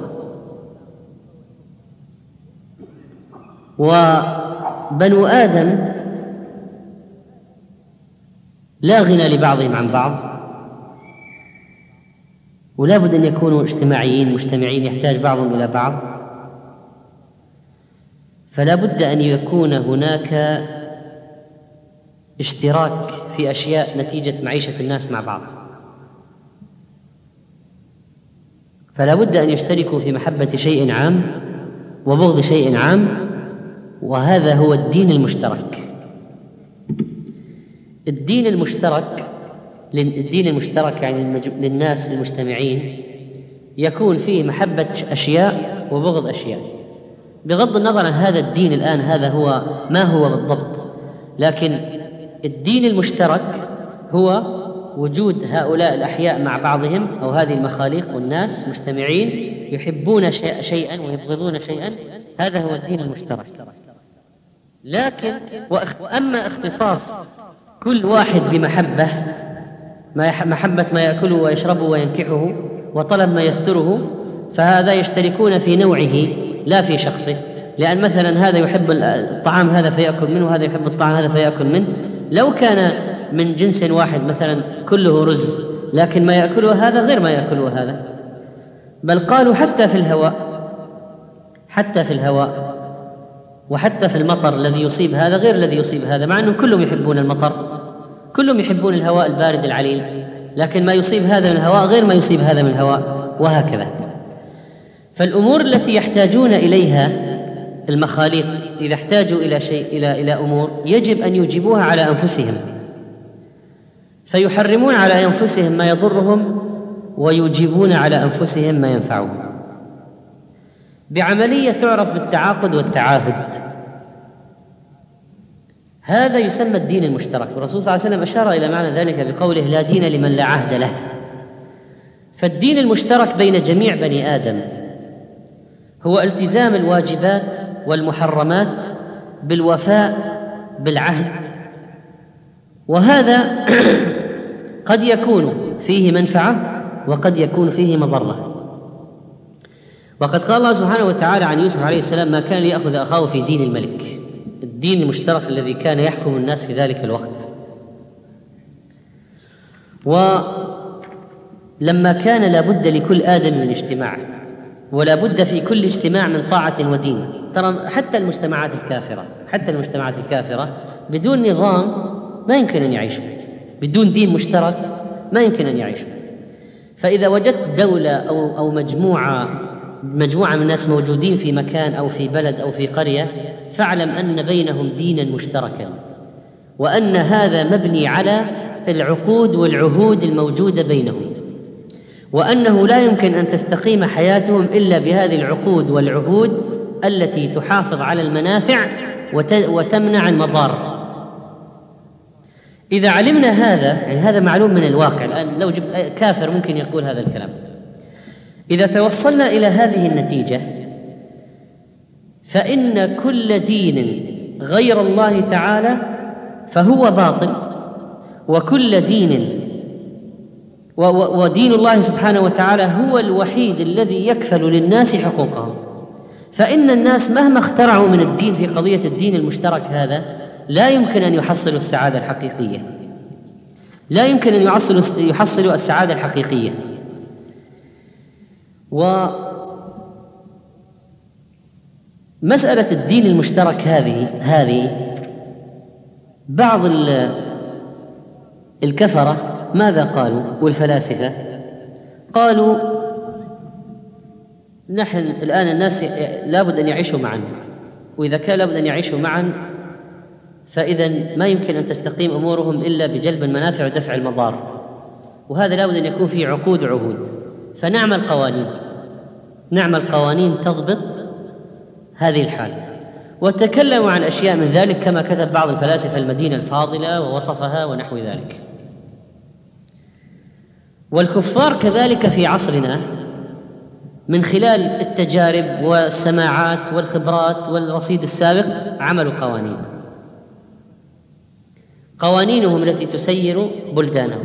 وبنو آدم لا غنى لبعضهم عن بعض، ولا بد أن يكونوا اجتماعيين مجتمعين، يحتاج بعضهم إلى بعض، فلا بد أن يكون هناك اشتراك في أشياء نتيجة معيشة الناس مع بعض. فلا بد أن يشتركوا في محبة شيء عام وبغض شيء عام، وهذا هو الدين المشترك. الدين المشترك الدين المشترك يعني للناس المجتمعين يكون فيه محبة أشياء وبغض أشياء، بغض النظر عن هذا الدين الآن هذا هو ما هو بالضبط، لكن الدين المشترك هو وجود هؤلاء الأحياء مع بعضهم أو هذه المخاليق والناس مجتمعين يحبون شيئا ويبغضون شيئا، هذا هو الدين المشترك. لكن وأما اختصاص كل واحد بمحبة محبة ما يأكله ويشربه وينكحه وطلب ما يستره، فهذا يشتركون في نوعه لا في شخصه، لأن مثلا هذا يحب الطعام هذا فيأكل منه، هذا يحب الطعام هذا فيأكل منه. لو كان من جنس واحد مثلا كله رز لكن ما يأكله هذا غير ما يأكله هذا، بل قالوا حتى في الهواء حتى في الهواء وحتى في المطر الذي يصيب هذا غير الذي يصيب هذا، مع أنهم كلهم يحبون المطر، كلهم يحبون الهواء البارد العليل، لكن ما يصيب هذا من الهواء غير ما يصيب هذا من الهواء، وهكذا. فالأمور التي يحتاجون إليها المخاليق إذا احتاجوا إلى شيء إلى إلى أمور يجب أن يجيبوها على أنفسهم، فيحرمون على أنفسهم ما يضرهم ويجيبون على أنفسهم ما ينفعهم، بعملية تعرف بالتعاقد والتعاهد. هذا يسمى الدين المشترك، والرسول صلى الله عليه وسلم أشار إلى معنى ذلك بقوله لا دين لمن لا عهد له. فالدين المشترك بين جميع بني آدم هو التزام الواجبات والمحرمات بالوفاء بالعهد، وهذا قد يكون فيه منفعة وقد يكون فيه مضرة. وقد قال الله سبحانه وتعالى عن يوسف عليه السلام ما كان ليأخذ أخاه في دين الملك، الدين المشترك الذي كان يحكم الناس في ذلك الوقت. ولما كان لابد لكل آدم من الاجتماع، ولا بد في كل اجتماع من طاعة ودين. ترى حتى المجتمعات الكافرة حتى المجتمعات الكافرة بدون نظام ما يمكن أن يعيشوا، بدون دين مشترك ما يمكن أن يعيشوا. فإذا وجدت دولة أو أو مجموعة مجموعة من الناس موجودين في مكان أو في بلد أو في قرية، فاعلم أن بينهم دينا مشتركا، وأن هذا مبني على العقود والعهود الموجودة بينهم، وأنه لا يمكن أن تستقيم حياتهم إلا بهذه العقود والعهود التي تحافظ على المنافع وتمنع المضار. إذا علمنا هذا، يعني هذا معلوم من الواقع الآن، لو جبت كافر ممكن يقول هذا الكلام. إذا توصلنا إلى هذه النتيجة فإن كل دين غير الله تعالى فهو باطل، وكل دين ودين الله سبحانه وتعالى هو الوحيد الذي يكفل للناس حقوقهم. فإن الناس مهما اخترعوا من الدين في قضية الدين المشترك هذا لا يمكن أن يحصلوا السعادة الحقيقية، لا يمكن أن يحصلوا يحصلوا السعادة الحقيقية. ومسألة الدين المشترك هذه هذه بعض الكفرة ماذا قالوا والفلاسفة؟ قالوا نحن الآن الناس لابد أن يعيشوا معا، وإذا كان لابد أن يعيشوا معا فإذا ما يمكن أن تستقيم أمورهم إلا بجلب المنافع ودفع المضار، وهذا لابد أن يكون فيه عقود وعهود. فنعمل قوانين نعمل قوانين تضبط هذه الحالة. وتكلموا عن أشياء من ذلك كما كتب بعض الفلاسفة المدينة الفاضلة ووصفها ونحو ذلك. والكفار كذلك في عصرنا من خلال التجارب والسماعات والخبرات والرصيد السابق عملوا قوانين قوانينهم التي تسير بلدانهم.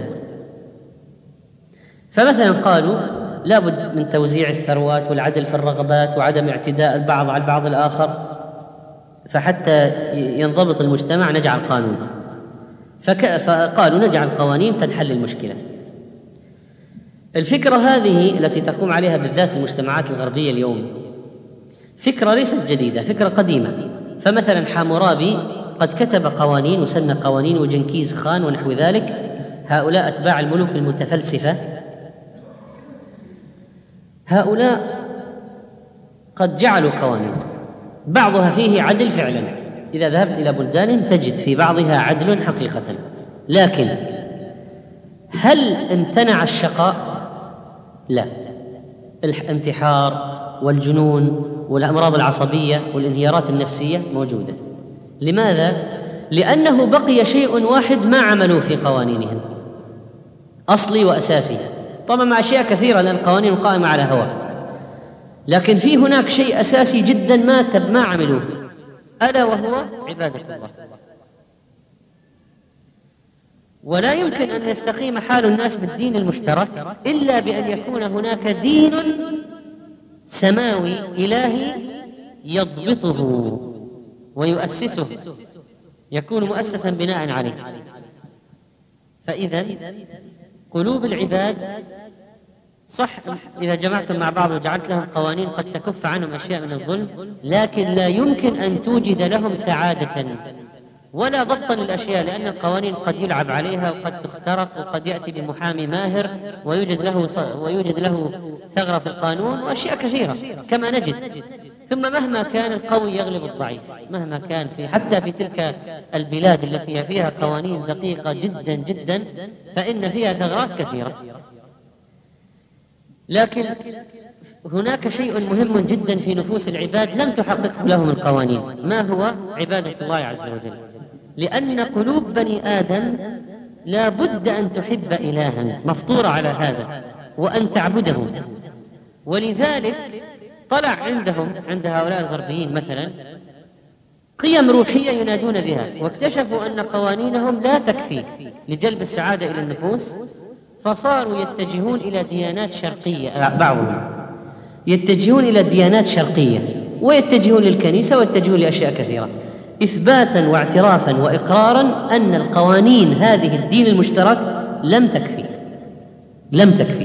فمثلا قالوا لابد من توزيع الثروات والعدل في الرغبات وعدم اعتداء البعض على البعض الآخر، فحتى ينضبط المجتمع نجعل قانون. فك... فقالوا نجعل قوانين تنحل المشكلة. الفكرة هذه التي تقوم عليها بالذات المجتمعات الغربية اليوم فكرة ليست جديدة، فكرة قديمة. فمثلا حامورابي قد كتب قوانين وسن قوانين، وجنكيز خان ونحو ذلك، هؤلاء أتباع الملوك المتفلسفة. هؤلاء قد جعلوا قوانين بعضها فيه عدل فعلا، إذا ذهبت إلى بلدان تجد في بعضها عدل حقيقة، لكن هل امتنع الشقاء؟ لا. الانتحار والجنون والأمراض العصبية والانهيارات النفسية موجودة. لماذا؟ لأنه بقي شيء واحد ما عملوا في قوانينهم، أصلي وأساسي، طبعا مع أشياء كثيرة لأن القوانين قائمة على هوى، لكن في هناك شيء أساسي جدا ما تب ما عملوه، ألا وهو عبادة الله. ولا يمكن أن يستقيم حال الناس بالدين المشترك إلا بأن يكون هناك دين سماوي إلهي يضبطه ويؤسسه، يكون مؤسسا بناء عليه. فإذا قلوب العباد صح إذا جمعتم مع بعض وجعلت لهم قوانين قد تكف عنهم أشياء من الظلم، لكن لا يمكن أن توجد لهم سعادة ولا ضبطا للأشياء، لأن القوانين قد يلعب عليها وقد تخترق وقد يأتي بمحامي ماهر ويوجد له ويوجد له ثغرة في القانون وأشياء كثيرة كما نجد. ثم مهما كان القوي يغلب الضعيف، مهما كان في حتى في تلك البلاد التي فيها قوانين دقيقة جدا جدا فإن فيها ثغرات كثيرة. لكن هناك شيء مهم جدا في نفوس العباد لم تحققه لهم القوانين، ما هو؟ عبادة الله عز وجل. لأن قلوب بني آدم لا بد أن تحب إلها مفطورة على هذا وأن تعبده، ولذلك طلع عندهم عند هؤلاء الغربيين مثلا قيم روحية ينادون بها، واكتشفوا أن قوانينهم لا تكفي لجلب السعادة إلى النفوس، فصاروا يتجهون إلى ديانات شرقية، بعضهم يتجهون إلى ديانات شرقية ويتجهون للكنيسة ويتجهون لأشياء كثيرة، إثباتا واعترافا وإقرارا أن القوانين هذه الدين المشترك لم تكفي لم تكفي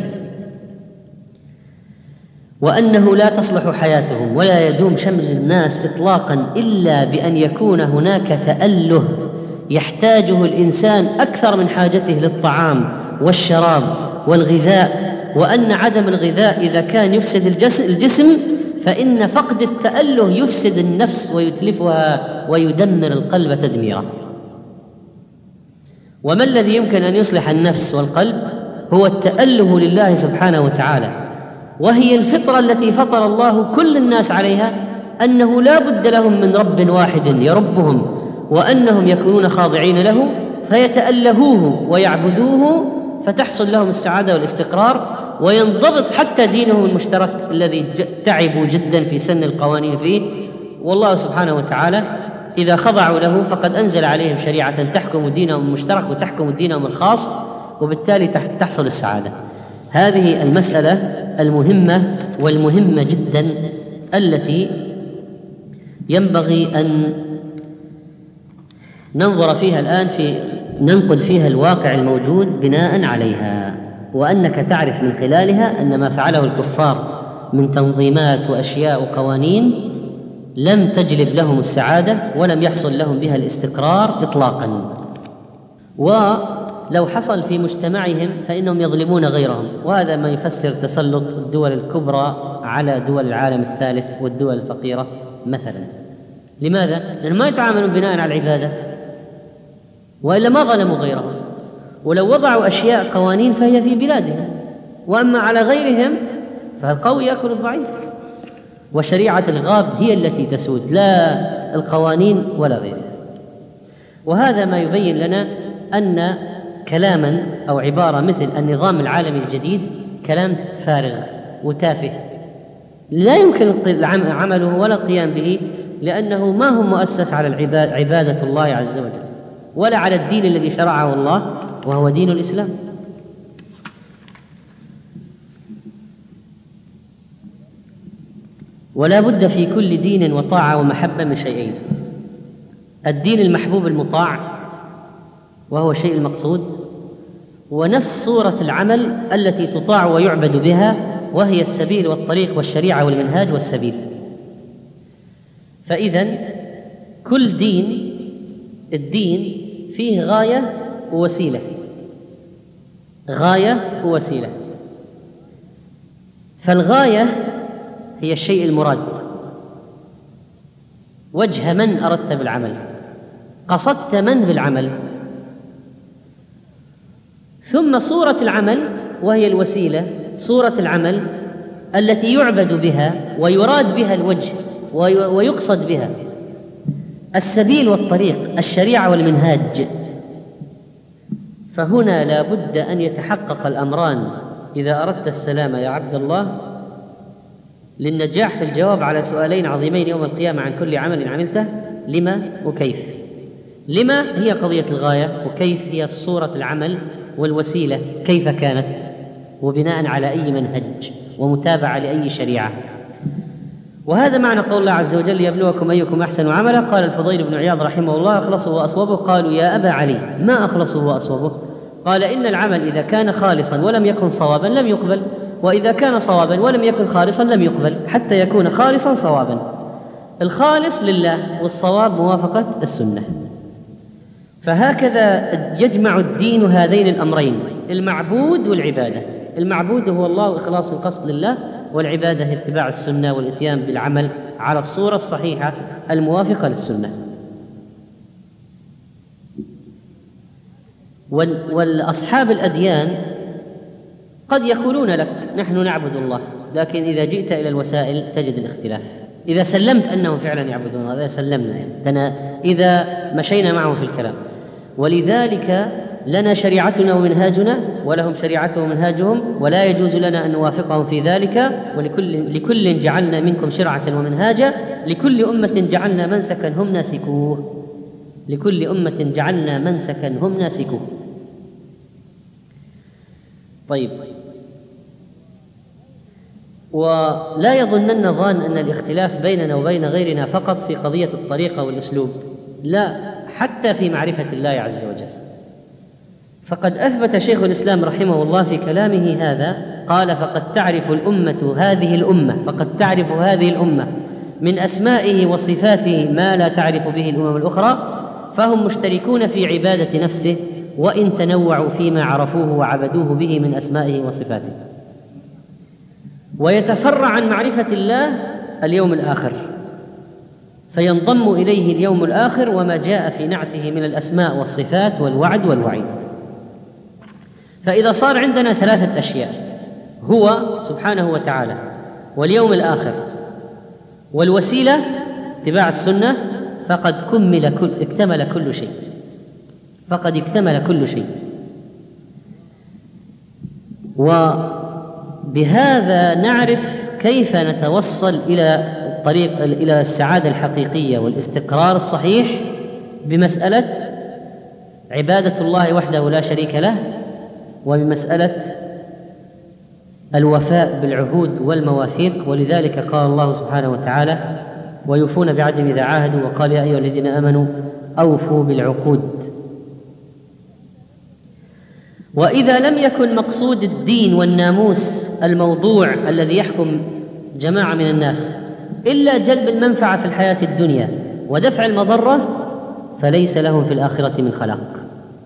وأنه لا تصلح حياتهم ولا يدوم شمل الناس إطلاقا إلا بأن يكون هناك تأله يحتاجه الإنسان أكثر من حاجته للطعام والشراب والغذاء، وأن عدم الغذاء إذا كان يفسد الجسم فإن فقد التأله يفسد النفس ويتلفها ويدمر القلب تدميرا. وما الذي يمكن أن يصلح النفس والقلب؟ هو التأله لله سبحانه وتعالى، وهي الفطرة التي فطر الله كل الناس عليها، أنه لا بد لهم من رب واحد يربهم وأنهم يكونون خاضعين له فيتألهوه ويعبدوه، فتحصل لهم السعادة والاستقرار وينضبط حتى دينهم المشترك الذي تعبوا جدا في سن القوانين فيه. والله سبحانه وتعالى إذا خضعوا له فقد أنزل عليهم شريعة تحكم دينهم المشترك وتحكم دينهم الخاص، وبالتالي تحصل السعادة. هذه المسألة المهمة والمهمة جدا التي ينبغي أن ننظر فيها الآن، في ننقد فيها الواقع الموجود بناء عليها، وأنك تعرف من خلالها أن ما فعله الكفار من تنظيمات وأشياء وقوانين لم تجلب لهم السعادة ولم يحصل لهم بها الاستقرار إطلاقا، ولو حصل في مجتمعهم فإنهم يظلمون غيرهم، وهذا ما يفسر تسلط الدول الكبرى على دول العالم الثالث والدول الفقيرة مثلا. لماذا؟ لأنهم ما يتعاملون بناء على العبادة، وإلا ما ظلموا غيرهم. ولو وضعوا أشياء قوانين فهي في بلادهم، وأما على غيرهم فالقوي يأكل الضعيف، وشريعة الغاب هي التي تسود لا القوانين ولا غيرها. وهذا ما يبين لنا أن كلاما أو عبارة مثل النظام العالمي الجديد كلام فارغ وتافه لا يمكن عمله ولا القيام به، لأنه ما هو مؤسس على عبادة الله عز وجل ولا على الدين الذي شرعه الله وهو دين الإسلام. ولا بد في كل دين وطاعة ومحبة من شيئين: الدين المحبوب المطاع وهو الشيء المقصود، ونفس صورة العمل التي تطاع ويعبد بها وهي السبيل والطريق والشريعة والمنهاج والسبيل. فإذن كل دين الدين فيه غاية ووسيلة، غاية ووسيلة. فالغاية هي الشيء المراد، وجه من أردت بالعمل، قصدت من بالعمل، ثم صورة العمل وهي الوسيلة، صورة العمل التي يعبد بها ويراد بها الوجه ويقصد بها، السبيل والطريق، الشريعة والمنهاج. فهنا لا بد أن يتحقق الأمران إذا أردت السلام يا عبد الله للنجاح في الجواب على سؤالين عظيمين يوم القيامة عن كل عمل عملته: لما وكيف. لما هي قضية الغاية، وكيف هي صورة العمل والوسيلة كيف كانت، وبناء على أي منهج ومتابعة لأي شريعة. وهذا معنى قول الله عز وجل: ليبلوكم أيكم أحسن عملا. قال الفضيل بن عياض رحمه الله: أخلصه وأصوبه. قالوا: يا أبا علي ما أخلصه وأصوبه؟ قال: إن العمل إذا كان خالصا ولم يكن صوابا لم يقبل، وإذا كان صوابا ولم يكن خالصا لم يقبل، حتى يكون خالصا صوابا. الخالص لله والصواب موافقة السنة. فهكذا يجمع الدين هذين الأمرين: المعبود والعبادة. المعبود هو الله وإخلاص القصد لله، والعبادة اتباع السنة والإتيان بالعمل على الصورة الصحيحة الموافقة للسنة. والأصحاب الأديان قد يقولون لك: نحن نعبد الله، لكن إذا جئت إلى الوسائل تجد الاختلاف. إذا سلمت أنهم فعلا يعبدون الله، إذا سلمنا يعني إذا مشينا معهم في الكلام. ولذلك لنا شريعتنا ومنهاجنا، ولهم شريعتهم ومنهاجهم، ولا يجوز لنا أن نوافقهم في ذلك. ولكل لكل جعلنا منكم شرعة ومنهاجا، لكل أمة جعلنا منسكا هم ناسكوه. لكل أمة جعلنا منسكا هم ناسكوه. طيب، ولا يظنن ظان أن الاختلاف بيننا وبين غيرنا فقط في قضية الطريقة والأسلوب، لا، حتى في معرفة الله عز وجل. فقد أثبت شيخ الإسلام رحمه الله في كلامه هذا، قال: فقد تعرف الأمة هذه الأمة فقد تعرف هذه الأمة من أسمائه وصفاته ما لا تعرف به الأمم الأخرى، فهم مشتركون في عبادة نفسه، وإن تنوعوا فيما عرفوه وعبدوه به من أسمائه وصفاته. ويتفرع عن معرفة الله اليوم الآخر، فينضم إليه اليوم الآخر وما جاء في نعته من الأسماء والصفات والوعد والوعيد. فإذا صار عندنا ثلاثة أشياء: هو سبحانه وتعالى، واليوم الآخر، والوسيلة اتباع السنة، فقد كمل كل اكتمل كل شيء فقد اكتمل كل شيء. وبهذا نعرف كيف نتوصل إلى الطريق إلى السعادة الحقيقية والاستقرار الصحيح بمسألة عبادة الله وحده لا شريك له، وبمسألة الوفاء بالعهود والمواثيق. ولذلك قال الله سبحانه وتعالى: ويوفون بعهدهم إذا عاهدوا، وقال: يا أيها الذين آمنوا أوفوا بالعقود. وإذا لم يكن مقصود الدين والناموس الموضوع الذي يحكم جماعة من الناس إلا جلب المنفعة في الحياة الدنيا ودفع المضرة، فليس لهم في الآخرة من خلاق.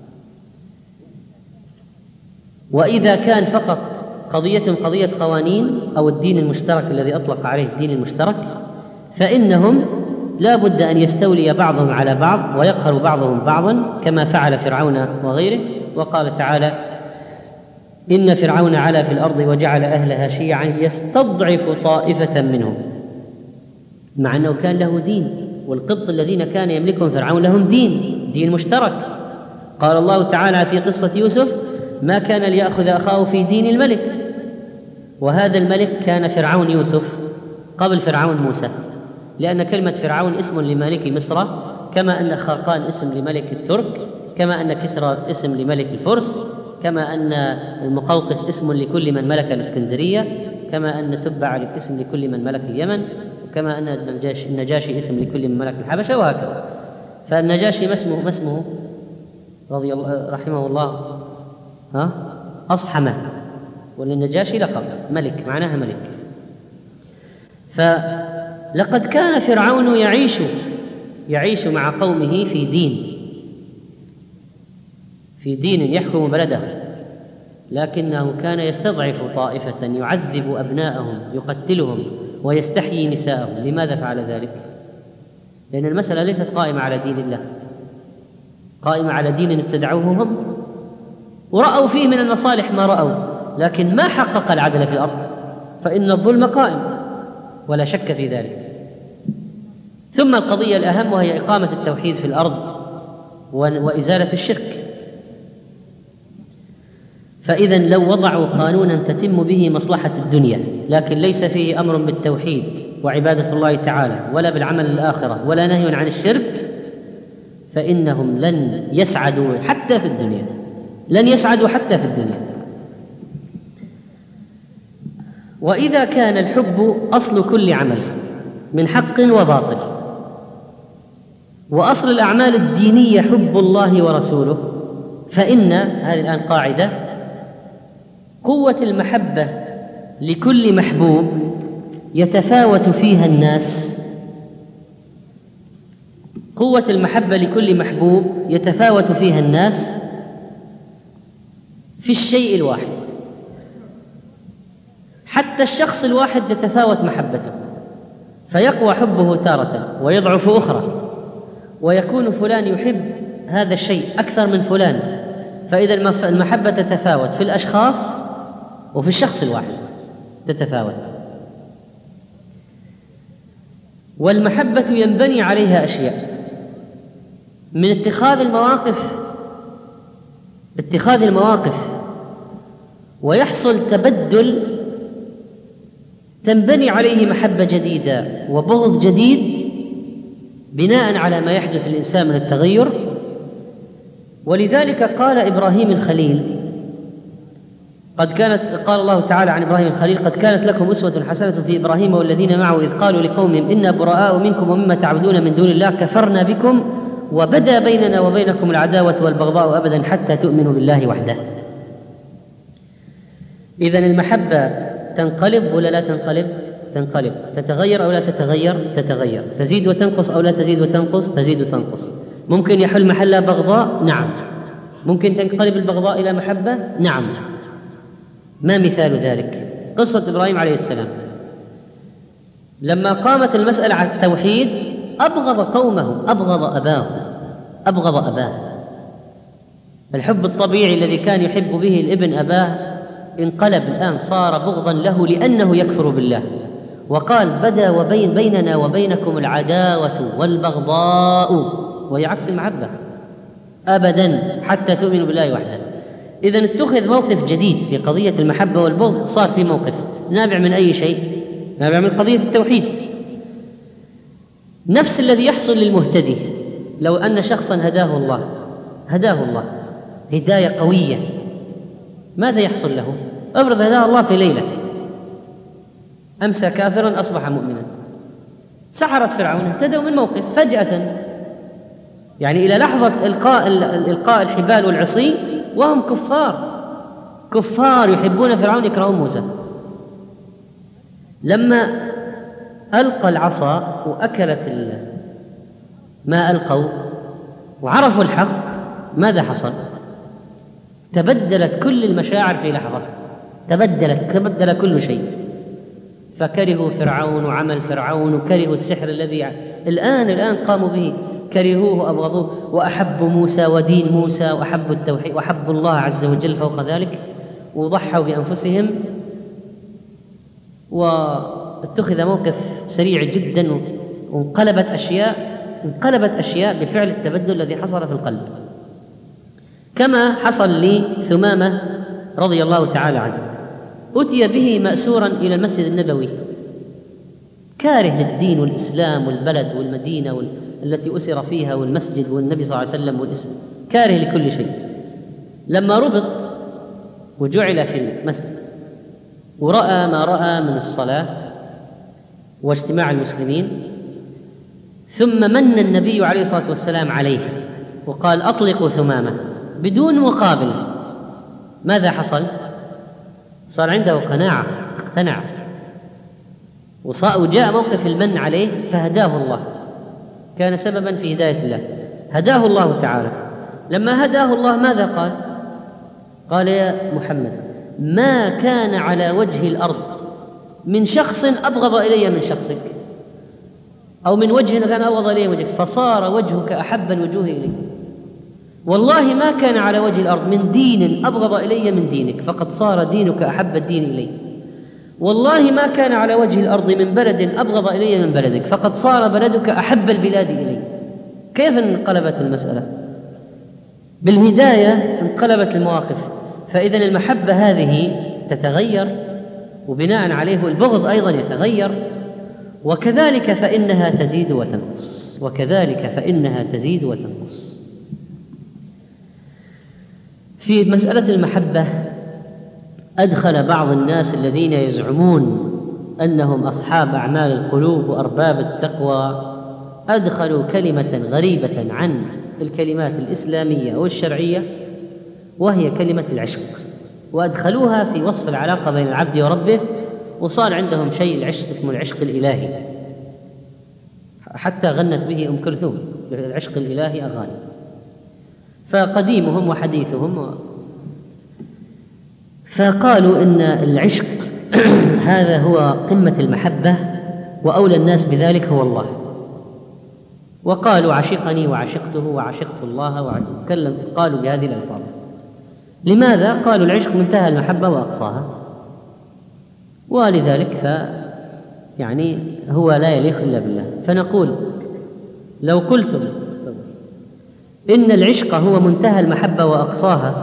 وإذا كان فقط قضية قضية قوانين أو الدين المشترك الذي أطلق عليه الدين المشترك، فإنهم لا بد أن يستولي بعضهم على بعض ويقهر بعضهم بعضا، كما فعل فرعون وغيره. وقال تعالى: إن فرعون علا في الأرض وجعل أهلها شيعا يستضعف طائفة منهم، مع أنه كان له دين. والقبط الذين كان يملكهم فرعون لهم دين دين مشترك. قال الله تعالى في قصة يوسف: ما كان ليأخذ أخاه في دين الملك. وهذا الملك كان فرعون يوسف قبل فرعون موسى، لأن كلمة فرعون اسم لملك مصر، كما أن خاقان اسم لملك الترك، كما أن كسرى اسم لملك الفرس، كما أن المقوقس اسم لكل من ملك الإسكندرية، كما أن تبع اسم لكل من ملك اليمن، كما أن النجاشي اسم لكل من ملك الحبشة، وهكذا. فالنجاشي ما اسمه ما اسمه رضي الله رحمه الله ها أصحمه، وللنجاشي لقب ملك معناها ملك. فلقد كان فرعون يعيش يعيش مع قومه في دين في دين يحكم بلده، لكنه كان يستضعف طائفة، يعذب أبناءهم، يقتلهم ويستحيي نساءهم. لماذا فعل ذلك؟ لأن المسألة ليست قائمة على دين الله، قائمة على دين ابتدعوه هم ورأوا فيه من المصالح ما رأوا، لكن ما حقق العدل في الأرض، فإن الظلم قائم ولا شك في ذلك. ثم القضية الأهم وهي إقامة التوحيد في الأرض وإزالة الشرك. فإذا لو وضعوا قانونا تتم به مصلحة الدنيا لكن ليس فيه أمر بالتوحيد وعبادة الله تعالى ولا بالعمل الآخرة ولا نهي عن الشرك، فإنهم لن يسعدوا حتى في الدنيا، لن يسعدوا حتى في الدنيا. وإذا كان الحب أصل كل عمل من حق وباطل، وأصل الأعمال الدينية حب الله ورسوله، فإن هذه الآن قاعدة: قوة المحبة لكل محبوب يتفاوت فيها الناس، قوة المحبة لكل محبوب يتفاوت فيها الناس في الشيء الواحد. حتى الشخص الواحد يتفاوت محبته، فيقوى حبه تارة ويضعف أخرى، ويكون فلان يحب هذا الشيء أكثر من فلان. فإذا المحبة تتفاوت في الأشخاص وفي الشخص الواحد تتفاوت. والمحبة ينبني عليها أشياء، من اتخاذ المواقف اتخاذ المواقف ويحصل تبدل تنبني عليه محبة جديدة وبغض جديد بناء على ما يحدث الإنسان من التغير. ولذلك قال إبراهيم الخليل قد كانت قال الله تعالى عن إبراهيم الخليل: قد كانت لكم أسوة حسنة في إبراهيم والذين معه إذ قالوا لقومهم إنا براء منكم ومما تعبدون من دون الله كفرنا بكم وبدا بيننا وبينكم العداوة والبغضاء أبدا حتى تؤمنوا بالله وحده. إذن المحبة تنقلب ولا لا تنقلب؟ تنقلب. تتغير أو لا تتغير؟ تتغير. تزيد وتنقص أو لا تزيد وتنقص؟ تزيد وتنقص. ممكن يحل محلها بغضاء؟ نعم. ممكن تنقلب البغضاء إلى محبة؟ نعم. ما مثال ذلك؟ قصة إبراهيم عليه السلام لما قامت المسألة على التوحيد أبغض قومه، أبغض أباه أبغض أباه الحب الطبيعي الذي كان يحب به الابن أباه انقلب الآن، صار بغضا له لأنه يكفر بالله، وقال: بدا وبين بيننا وبينكم العداوة والبغضاء، وهي عكس المحبة أبدا حتى تؤمنوا بالله وحده. إذن اتخذ موقف جديد في قضية المحبة والبغض، صار في موقف نابع من أي شيء؟ نابع من قضية التوحيد. نفس الذي يحصل للمهتدي لو أن شخصا هداه الله هداه الله هداية قوية، ماذا يحصل له؟ أفرض هداه الله في ليلة، أمسى كافرا أصبح مؤمنا. سحرة فرعون اهتدوا من موقف فجأة، يعني إلى لحظة إلقاء إلقاء الحبال والعصي وهم كفار كفار يحبون فرعون يكرهون موسى. لما ألقى العصا وأكلت ما ألقوا وعرفوا الحق، ماذا حصل؟ تبدلت كل المشاعر في لحظة، تبدلت تبدل كل شيء، فكرهوا فرعون وعمل فرعون، وكرهوا السحر الذي الآن الآن قاموا به، كرهوه وأبغضوه، وأحبوا موسى ودين موسى وأحبوا التوحيد وأحبوا الله عز وجل فوق ذلك، وضحوا بأنفسهم، واتخذ موقف سريع جدا، وانقلبت أشياء انقلبت أشياء بفعل التبدل الذي حصل في القلب، كما حصل لثمامة رضي الله تعالى عنه. أتي به مأسورا إلى المسجد النبوي، كاره للدين والإسلام والبلد والمدينة وال... التي أسر فيها والمسجد والنبي صلى الله عليه وسلم والإسلام، كاره لكل شيء. لما ربط وجعل في المسجد ورأى ما رأى من الصلاة واجتماع المسلمين، ثم من النبي عليه الصلاة والسلام عليه وقال: أطلقوا ثمامة بدون مقابل، ماذا حصل؟ صار عنده قناعة، اقتنع، وجاء موقف المن عليه فهداه الله، كان سببا في هداية الله، هداه الله تعالى. لما هداه الله ماذا قال؟ قال يا محمد ما كان على وجه الأرض من شخص أبغض إلي من شخصك، أو من وجه كان أبغض إلي من وجهك، فصار وجهك أحب الوجوه إلي. والله ما كان على وجه الأرض من دين أبغض إلي من دينك، فقد صار دينك أحب الدين إلي. والله ما كان على وجه الأرض من بلد أبغض إلي من بلدك، فقد صار بلدك أحب البلاد إلي. كيف انقلبت المسألة؟ بالهداية انقلبت المواقف. فإذا المحبة هذه تتغير، وبناء عليه البغض أيضا يتغير، وكذلك فإنها تزيد وتنقص، وكذلك فإنها تزيد وتنقص. في مسألة المحبة أدخل بعض الناس الذين يزعمون أنهم أصحاب أعمال القلوب وأرباب التقوى، أدخلوا كلمة غريبة عن الكلمات الإسلامية والشرعية، وهي كلمة العشق، وأدخلوها في وصف العلاقة بين العبد وربه، وصار عندهم شيء العشق اسمه العشق الإلهي، حتى غنت به أم كلثوم العشق الإلهي أغاني. فقديمهم وحديثهم فقالوا إن العشق هذا هو قمة المحبة، وأولى الناس بذلك هو الله. وقالوا عشقني وعشقته وعشقت الله وكلم، قالوا بهذه الألفاظ. لماذا؟ قالوا العشق منتهى المحبة وأقصاها، ولذلك ف يعني هو لا يليق إلا بالله. فنقول لو قلتم إن العشق هو منتهى المحبة وأقصاها،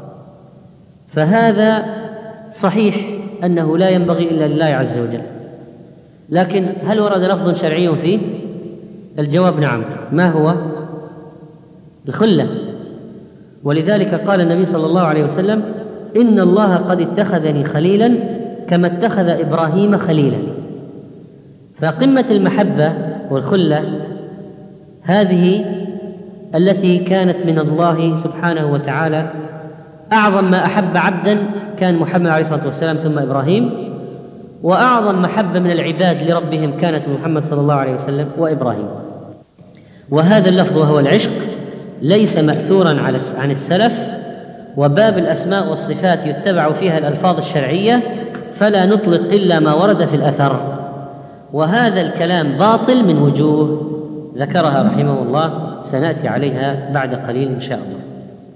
فهذا صحيح أنه لا ينبغي إلا لله عز وجل، لكن هل ورد لفظ شرعي فيه؟ الجواب نعم. ما هو؟ الخلة. ولذلك قال النبي صلى الله عليه وسلم إن الله قد اتخذني خليلا كما اتخذ إبراهيم خليلا. فقمة المحبة والخلة هذه التي كانت من الله سبحانه وتعالى، أعظم ما أحب عبدا كان محمد عليه الصلاة والسلام ثم إبراهيم، وأعظم محبة من العباد لربهم كانت محمد صلى الله عليه وسلم وإبراهيم. وهذا اللفظ وهو العشق ليس مأثورا عن السلف، وباب الأسماء والصفات يتبع فيها الألفاظ الشرعية، فلا نطلق إلا ما ورد في الأثر. وهذا الكلام باطل من وجوه ذكرها رحمه الله، سنأتي عليها بعد قليل إن شاء الله.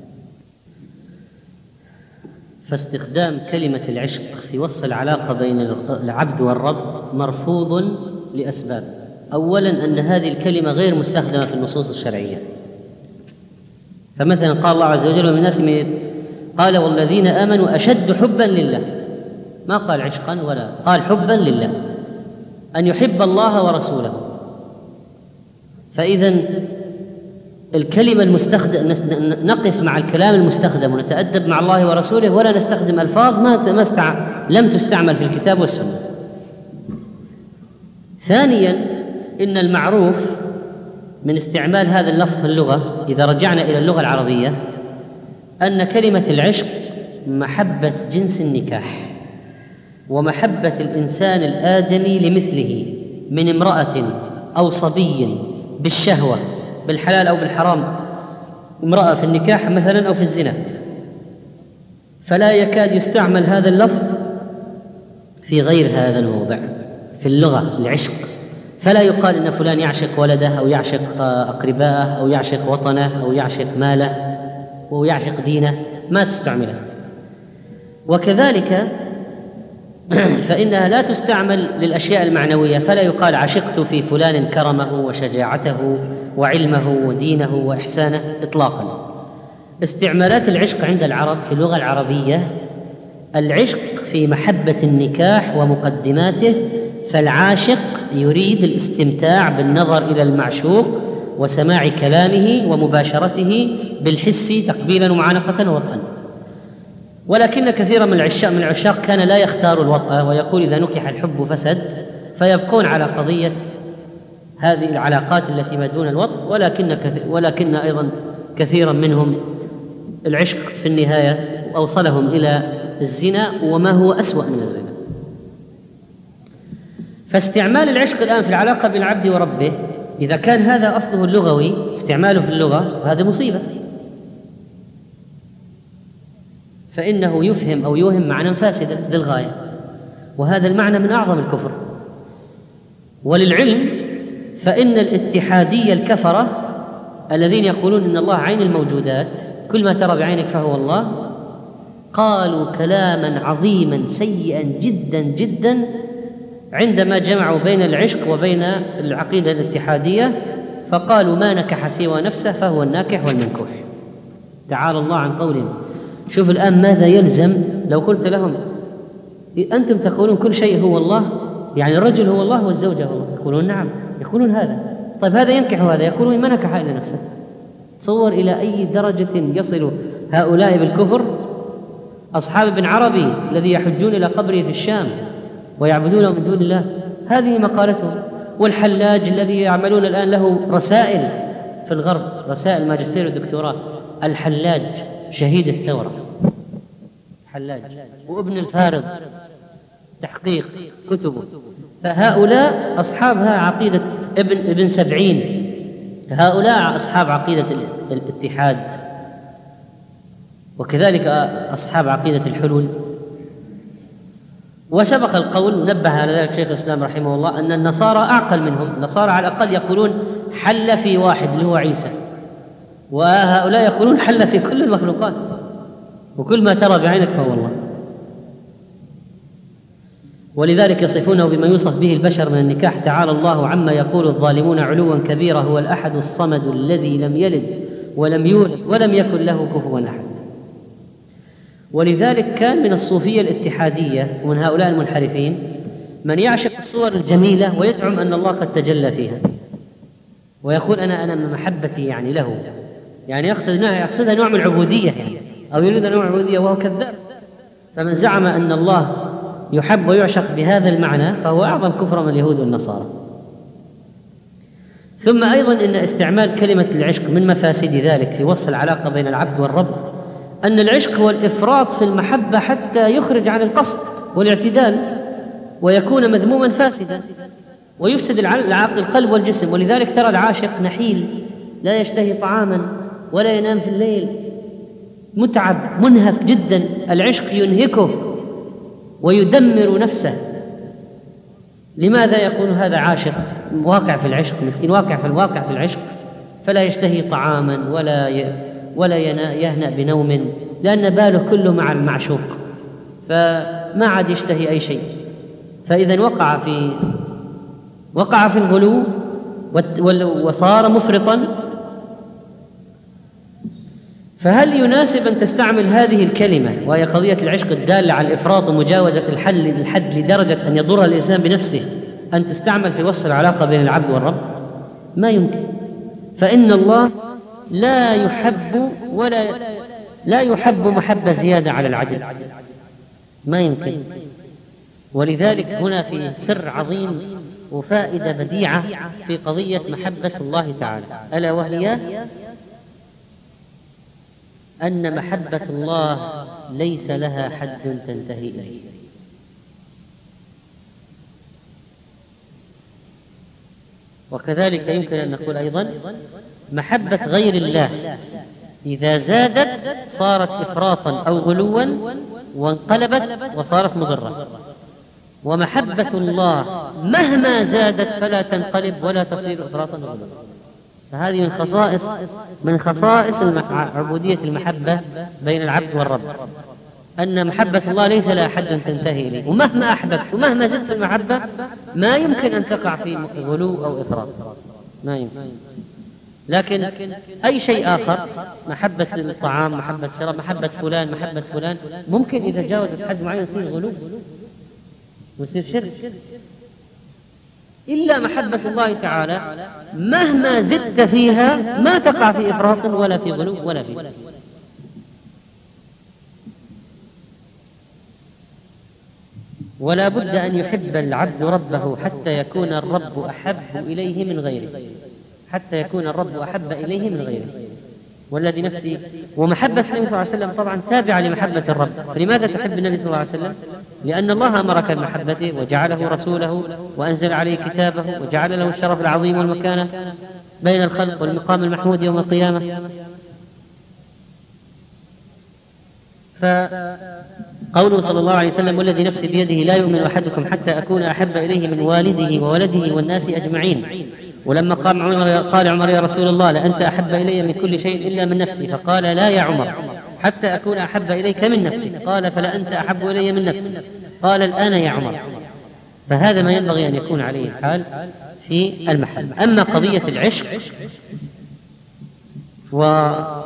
فاستخدام كلمة العشق في وصف العلاقة بين العبد والرب مرفوض لأسباب. أولا أن هذه الكلمة غير مستخدمة في النصوص الشرعية. فمثلا قال الله عز وجل ومن الناس من قال والذين آمنوا أشد حبا لله، ما قال عشقا ولا قال حبا لله، أن يحب الله ورسوله. فإذا الكلمة المستخدم نقف مع الكلام المستخدم ونتأدب مع الله ورسوله، ولا نستخدم ألفاظ ما ما استع... لم تستعمل في الكتاب والسنة. ثانيا إن المعروف من استعمال هذا اللفظ في اللغة إذا رجعنا إلى اللغة العربية أن كلمة العشق محبة جنس النكاح، ومحبة الإنسان الآدمي لمثله من امرأة أو صبي بالشهوة بالحلال أو بالحرام، امرأة في النكاح مثلا أو في الزنا. فلا يكاد يستعمل هذا اللفظ في غير هذا الموضع في اللغة العشق. فلا يقال إن فلان يعشق ولده أو يعشق أقرباءه أو يعشق وطنه أو يعشق ماله أو يعشق دينه، ما تستعملت. وكذلك فإنها لا تستعمل للأشياء المعنوية، فلا يقال عشقت في فلان كرمه وشجاعته وعلمه ودينه وإحسانه إطلاقا. استعمالات العشق عند العرب في اللغة العربية العشق في محبة النكاح ومقدماته، فالعاشق يريد الاستمتاع بالنظر إلى المعشوق وسماع كلامه ومباشرته بالحس تقبيلا ومعانقة ووطئا. ولكن كثيرا من العشاق من العشاق كان لا يختار الوطأ، ويقول إذا نكح الحب فسد، فيبقون على قضية هذه العلاقات التي ما دون الوطء. ولكن ولكن أيضا كثيرا منهم العشق في النهاية أوصلهم إلى الزنا وما هو أسوأ من الزنا. فاستعمال العشق الآن في العلاقة بين العبد وربه إذا كان هذا أصله اللغوي استعماله في اللغة، هذا مصيبة. فإنه يفهم أو يوهم معنى فاسدا للغاية، وهذا المعنى من أعظم الكفر. وللعلم فإن الاتحادية الكفرة الذين يقولون إن الله عين الموجودات، كل ما ترى بعينك فهو الله، قالوا كلاما عظيما سيئا جدا جدا عندما جمعوا بين العشق وبين العقيدة الاتحادية، فقالوا ما نكح سوى نفسه فهو الناكح والمنكوح. تعالى الله عن قولهم. شوف الآن ماذا يلزم لو قلت لهم أنتم تقولون كل شيء هو الله، يعني الرجل هو الله والزوجة هو الله، يقولون نعم، يقولون هذا، طيب هذا ينكح هذا، يقولون ما نكح إلا نفسه. تصور إلى أي درجة يصل هؤلاء بالكفر. أصحاب ابن عربي الذي يحجون إلى قبره في الشام ويعبدونه من دون الله، هذه مقالته. والحلاج الذي يعملون الآن له رسائل في الغرب، رسائل ماجستير ودكتوراه، الحلاج شهيد الثورة، حلاج، وابن الفارض تحقيق كتبه. فهؤلاء أصحابها عقيدة ابن ابن سبعين، هؤلاء أصحاب عقيدة الاتحاد، وكذلك أصحاب عقيدة الحلول. وسبق القول ونبه على ذلك شيخ الإسلام رحمه الله أن النصارى أعقل منهم. النصارى على الأقل يقولون حل في واحد اللي هو عيسى، وهؤلاء يقولون حل في كل المخلوقات، وكل ما ترى بعينك فهو الله. ولذلك يصفونه بما يوصف به البشر من النكاح. تعالى الله عما يقول الظالمون علوا كبيرا، هو الأحد الصمد الذي لم يلد ولم يولد ولم يكن له كفوا أحد. ولذلك كان من الصوفية الاتحادية ومن هؤلاء المنحرفين من يعشق الصور الجميلة ويزعم أن الله قد تجلى فيها، ويقول أنا أنا من محبتي يعني له، يعني يقصد يقصدها نوع من العبودية يعني، أو يريد نوع من العبودية، وهو كذاب. فمن زعم أن الله يحب ويعشق بهذا المعنى فهو أعظم كفر من اليهود والنصارى. ثم أيضا إن استعمال كلمة العشق من مفاسد ذلك في وصف العلاقة بين العبد والرب أن العشق هو الإفراط في المحبة حتى يخرج عن القصد والاعتدال ويكون مذموما فاسدا ويفسد القلب والجسم. ولذلك ترى العاشق نحيل، لا يشتهي طعاما ولا ينام في الليل، متعب منهك جدا. العشق ينهكه ويدمر نفسه. لماذا يقول هذا عاشق واقع في العشق؟ مسكين واقع في الواقع في العشق، فلا يشتهي طعاما ولا ي... ولا يهنأ بنوم، لأن باله كله مع المعشوق، فما عاد يشتهي أي شيء. فإذا وقع في وقع في الغلو وصار مفرطا. فهل يناسب أن تستعمل هذه الكلمة وهي قضية العشق الدالة على الإفراط ومجاوزة الحل الحد لدرجة أن يضر الإنسان بنفسه، أن تستعمل في وصف العلاقة بين العبد والرب؟ ما يمكن. فإن الله لا يحب ولا لا يحب محبة زيادة على العدل، ما يمكن. ولذلك هنا في سر عظيم وفائدة بديعة في قضية محبة الله تعالى، ألا وهي أن محبة الله ليس لها حد تنتهي إليه. وكذلك يمكن أن نقول أيضا محبة غير الله إذا زادت صارت إفراطا أو غلوا وانقلبت وصارت مضرة، ومحبة الله مهما زادت فلا تنقلب ولا تصير إفراطا وغلوا. فهذه من خصائص من خصائص عبودية المحبة بين العبد والرب، أن محبة الله ليس لها حد تنتهي إليه، ومهما أحببت ومهما زدت المحبة ما يمكن أن تقع في غلو أو إفراط، ما يمكن. لكن أي شيء آخر، محبة الطعام، محبة الشراب، محبة فلان، محبة فلان، ممكن إذا جاوزت حد معين يصير غلو ويصير شرك. إلا محبة الله تعالى مهما زدت فيها ما تقع في إفراط ولا في غلو ولا في. ولا بد أن يحب العبد ربه حتى يكون الرب أحب إليه من غيره، حتى يكون الرب أحب إليه من غيره. والذي نفسي ومحبة النبي صلى الله عليه وسلم طبعا تابعة لمحبة الرب. فلماذا تحب النبي صلى الله عليه وسلم؟ لأن الله أمرك بمحبته وجعله رسوله وأنزل عليه كتابه وجعل له الشرف العظيم والمكانة بين الخلق والمقام المحمود يوم القيامة. فقوله صلى الله عليه وسلم والذي نفسي بيده لا يؤمن أحدكم حتى أكون أحب إليه من والده وولده والناس أجمعين. ولما قال عمر, قال عمر يا رسول الله لأنت أحب إلي من كل شيء إلا من نفسي، فقال لا يا عمر حتى أكون أحب إليك من نفسك، قال فلا أنت أحب إلي من نفسي، قال الآن يا عمر. فهذا ما ينبغي أن يكون عليه الحال في المحل. أما قضية العشق وما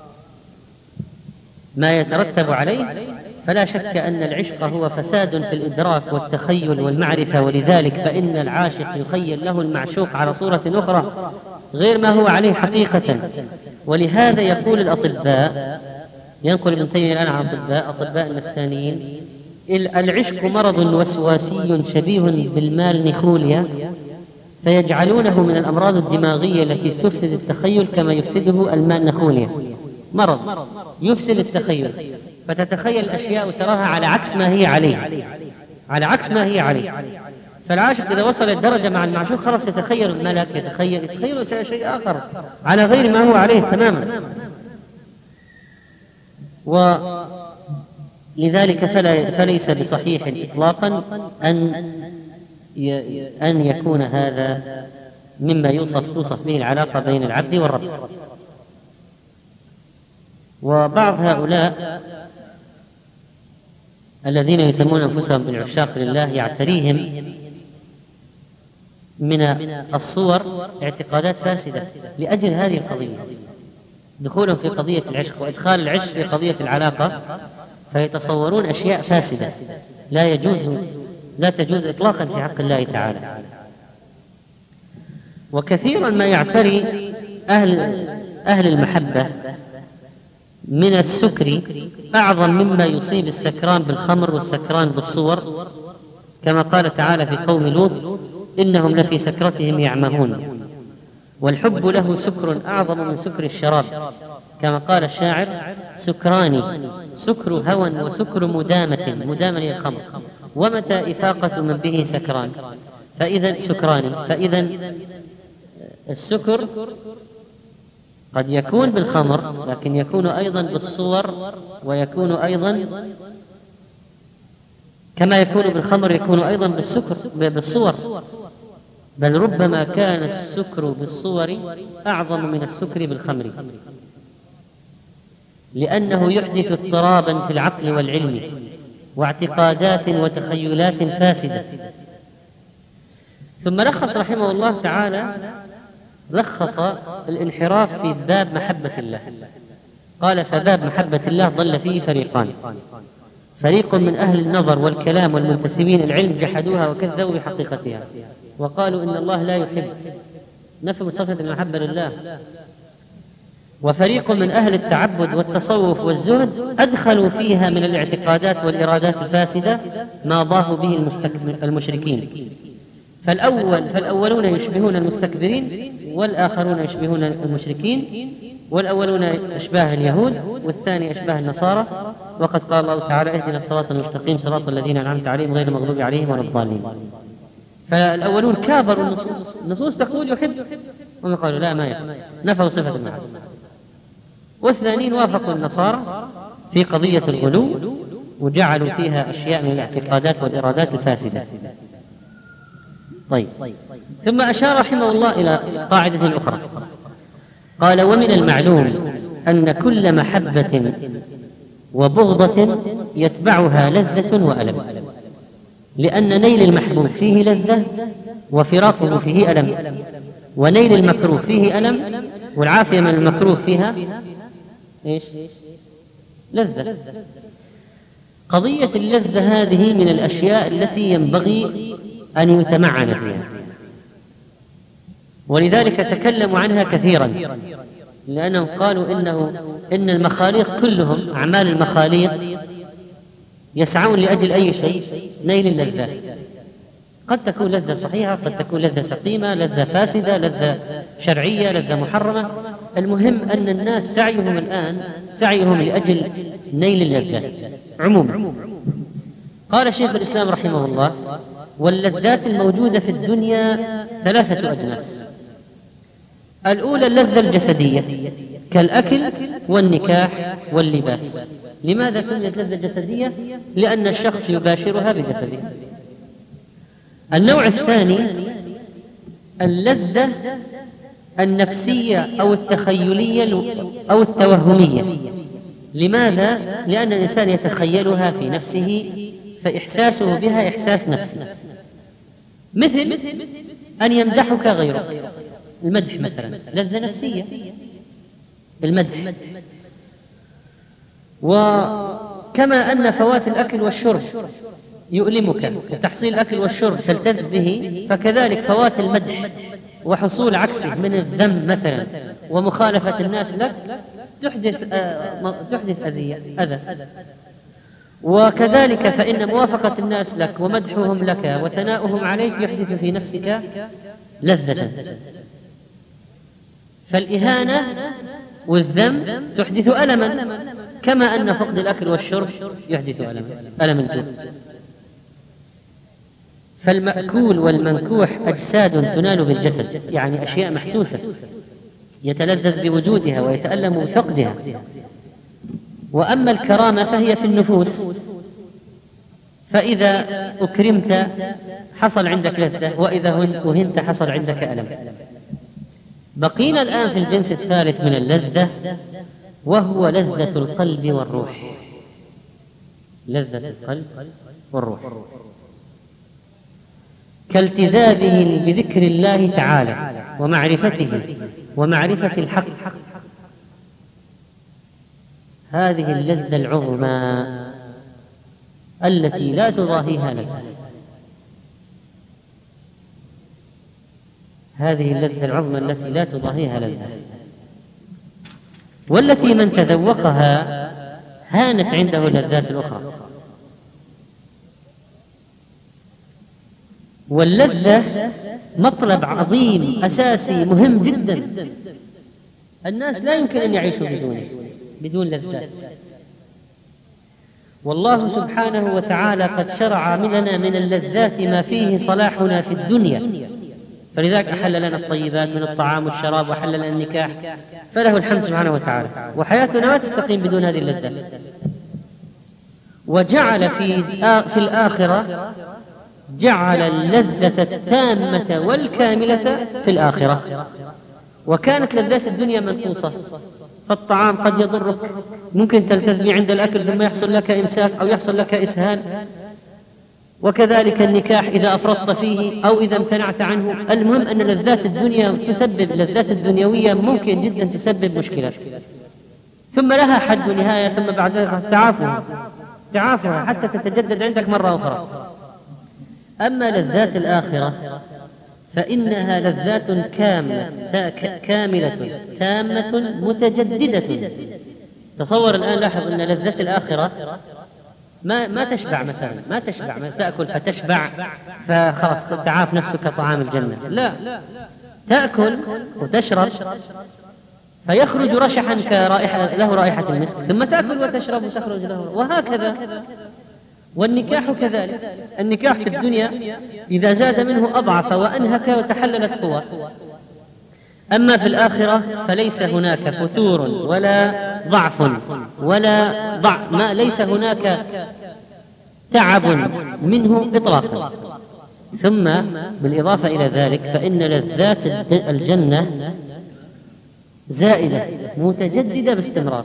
يترتب عليه فلا شك أن العشق هو فساد في الإدراك والتخيل والمعرفة، ولذلك فإن العاشق يخيل له المعشوق على صورة أخرى غير ما هو عليه حقيقة. ولهذا يقول الأطباء، ينقل ابن تيمية الآن عن أطباء أطباء النفسانيين: العشق مرض وسواسي شبيه بالمال نيخوليا، فيجعلونه من الأمراض الدماغية التي تفسد التخيل كما يفسده المال نيخوليا. مرض يفسد التخيل، فتتخيل الأشياء وتراها على عكس ما هي عليه، على عكس ما هي عليه. فالعاشق إذا وصل الدرجة مع المعشوق خلاص يتخيل الملك، يتخيل يتخيل شيء آخر على غير ما هو عليه تماما. ولذلك فلا فليس بصحيح إطلاقا أن أن يكون هذا مما يوصف توصف به العلاقة بين العبد والرب. وبعض هؤلاء الذين يسمون أنفسهم بالعشاق لله يعتريهم من الصور اعتقادات فاسدة لأجل هذه القضية، دخولهم في قضية العشق وإدخال العشق في قضية العلاقة، فيتصورون أشياء فاسدة لا يجوز لا تجوز إطلاقا في حق الله تعالى. وكثيرا ما يعتري أهل أهل المحبة من السكر أعظم مما يصيب السكران بالخمر والسكران بالصور، كما قال تعالى في قوم لوط: إنهم لفي سكرتهم يعمهون. والحب له سكر أعظم من سكر الشراب، كما قال الشاعر: سكراني سكر هوى وسكر مدامة، مدامة هي الخمر، ومتى إفاقة من به سكران. فإذا سكراني، فإذا السكر قد يكون بالخمر لكن يكون أيضا بالصور، ويكون أيضا كما يكون بالخمر يكون أيضا بالسكر بالصور، بل ربما كان السكر بالصور أعظم من السكر بالخمر، لأنه يحدث اضطرابا في العقل والعلم واعتقادات وتخيلات فاسدة. ثم لخص رحمه الله تعالى لخص الانحراف في باب محبة الله، قال: فباب محبة الله ضل فيه فريقان: فريق من أهل النظر والكلام والمنتسبين العلم جحدوها وكذبوا بحقيقتها وقالوا إن الله لا يحب، نفوا صفة المحبة لله. وفريق من أهل التعبد والتصوف والزهد أدخلوا فيها من الاعتقادات والإرادات الفاسدة ما ضافوا به المشركين. فالأول فالأولون يشبهون المستكبرين والآخرون يشبهون المشركين، والأولون أشباه اليهود والثاني أشباه النصارى. وقد قال الله تعالى: اهدنا الصراط المستقيم صراط الذين أنعمت عليهم غير المغضوب عليهم ولا الضالين. فالأولون كابروا النصوص، النصوص تقول يحب، وهم قالوا لا ما يحب، نفوا صفة المحبة. والثانيين وافقوا النصارى في قضية الغلو وجعلوا فيها أشياء من الاعتقادات والإرادات الفاسدة. طيب، ثم أشار رحمه الله إلى قاعدة أخرى، قال: ومن المعلوم أن كل محبة وبغضة يتبعها لذة وألم، لأن نيل المحبوب فيه لذة وفراقه فيه ألم، ونيل المكروه فيه ألم، والعافية من المكروه فيها إيش؟ لذة. قضية اللذة هذه من الأشياء التي ينبغي أن يتمعن فيها، ولذلك تكلموا عنها كثيرا، لأنهم قالوا إنه إن المخاليق كلهم، أعمال المخاليق يسعون لأجل أي شيء؟ نيل اللذات. قد تكون لذة صحيحة، قد تكون لذة سقيمة، لذة فاسدة، لذة شرعية، لذة محرمة. المهم أن الناس سعيهم الآن سعيهم لأجل نيل اللذات عموما. قال شيخ الإسلام رحمه الله: واللذات الموجودة في الدنيا ثلاثة أجناس. الأولى اللذة الجسدية كالأكل والنكاح واللباس، لماذا سميت لذة جسدية؟ لأن الشخص يباشرها بجسده. النوع الثاني اللذة النفسية أو التخيلية أو التوهمية. لماذا؟ لأن الإنسان يتخيلها في نفسه فإحساسه بها إحساس نفسي، مثل أن يمدحك غيرك، المدح مثلا لذة نفسية، المدح. وكما أن فوات الأكل والشرب يؤلمك، تحصيل الأكل والشرب تلتذ به، فكذلك فوات المدح وحصول عكسه من الذم مثلا ومخالفة الناس لك تحدث آه تحدث أذى. وكذلك فإن موافقة الناس لك ومدحهم لك وثناؤهم عليك يحدث في نفسك لذة. فالإهانة والذم تحدث ألما، كما أن فقد الأكل والشرب يحدث ألما، ألم الجوع. فالمأكول والمنكوح أجساد تنال بالجسد، يعني أشياء محسوسة يتلذذ بوجودها ويتألم بفقدها. وأما الكرامة فهي في النفوس، فإذا أكرمت حصل عندك لذة، وإذا أهنت حصل عندك ألم. بقينا الآن في الجنس الثالث من اللذة، وهو لذة القلب والروح. لذة القلب والروح كالتذاذه بذكر الله تعالى ومعرفته ومعرفة الحق. هذه اللذة العظمى التي لا تضاهيها لذة، هذه اللذة العظمى التي لا تضاهيها لذة، والتي من تذوقها هانت عنده اللذات الأخرى. واللذة مطلب عظيم أساسي مهم جدا، الناس لا يمكن أن يعيشوا بدونه، بدون لذات. والله سبحانه وتعالى قد شرع لنا من اللذات ما فيه صلاحنا في الدنيا، فلذلك أحل لنا الطيبات من الطعام والشراب وحل لنا النكاح، فله الحمد سبحانه وتعالى. وحياتنا ما تستقيم بدون هذه اللذات. وجعل في في الآخرة جعل اللذة التامة والكاملة في الآخرة. وكانت لذات الدنيا منقوصة، فالطعام قد يضرك، ممكن تلتذ به عند الأكل ثم يحصل لك إمساك أو يحصل لك إسهال. وكذلك النكاح إذا أفرطت فيه أو إذا امتنعت عنه. المهم أن لذات الدنيا تسبب، لذات الدنيوية ممكن جدا تسبب مشكلات، ثم لها حد ونهاية، ثم بعد ذلك تعافها تعافها حتى تتجدد عندك مرة أخرى. أما لذات الآخرة فإنها لذات كاملة كاملة تامة متجددة. تصور الآن، لاحظ أن لذة الآخرة ما ما تشبع مثلا، ما تشبع، ما تأكل فتشبع فخلاص تعاف نفسك طعام الجنة، لا، تأكل وتشرب فيخرج رشحا كرائحة له رائحة المسك، ثم تأكل وتشرب وتخرج له، وهكذا. والنكاح كذلك، النكاح في الدنيا إذا زاد منه أضعف وأنهك وتحللت قوى. أما في الآخرة فليس هناك فتور ولا ضعف ولا ضعف، ما ليس هناك تعب منه إطلاقا. ثم بالإضافة إلى ذلك فإن لذات الجنة زائدة متجددة باستمرار.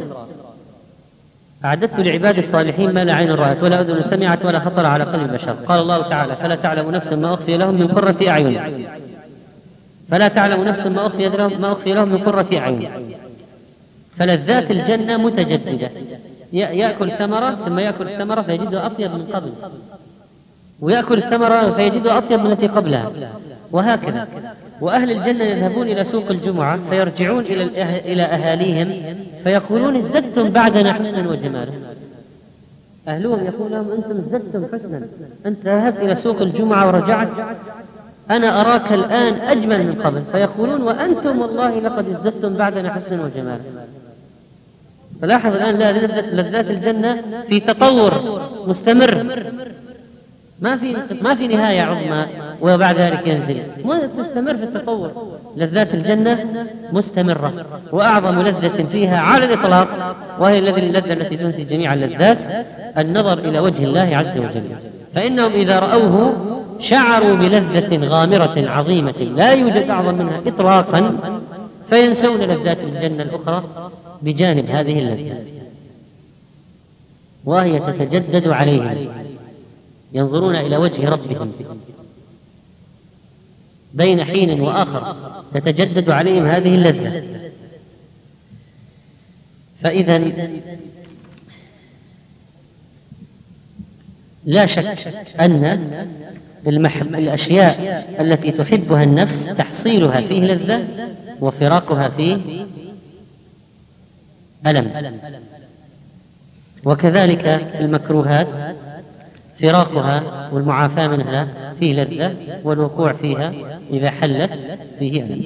أعددت لعباد الصالحين ما لا عين رأت ولا أذن سمعت ولا خطر على قلب بشر. قال الله تعالى: فلا تعلم نفس ما أخفي لهم من قرة أعين. فلا تعلم نفس ما أخفي لهم ما أخفي لهم من قرة أعين. فلذات الجنة متجددة، يأكل ثمرة ثم يأكل الثمرة فيجدها أطيب من قبل، ويأكل الثمرة فيجدها أطيب من التي قبلها، وهكذا. وأهل الجنة يذهبون إلى سوق الجمعة فيرجعون إلى إلى أهاليهم فيقولون: ازددتم بعدنا حسنا وجمالا. أهلهم يقول لهم: أنتم ازددتم حسنا، أنت ذهبت إلى سوق الجمعة ورجعت، أنا أراك الآن أجمل من قبل. فيقولون: وأنتم والله لقد ازددتم بعدنا حسنا وجمالا. فلاحظ الآن لذات الجنة في تطور مستمر، ما في ما في نهاية عظمى وبعد ذلك ينزل، تستمر في التطور. لذات الجنة مستمرة، وأعظم لذة فيها على الإطلاق وهي اللذة التي تنسي جميع اللذات النظر إلى وجه الله عز وجل، فإنهم إذا رأوه شعروا بلذة غامرة عظيمة لا يوجد أعظم منها إطلاقا، فينسون لذات الجنة الأخرى بجانب هذه اللذة، وهي تتجدد عليهم، ينظرون إلى وجه ربهم بين حين وآخر تتجدد عليهم هذه اللذة. فإذا لا شك أن المحب الأشياء التي تحبها النفس تحصيلها فيه لذة وفراقها فيه ألم، وكذلك المكروهات فراقها والمعافاة منها فيه لذة، والوقوع فيها إذا حلت فيه ألم.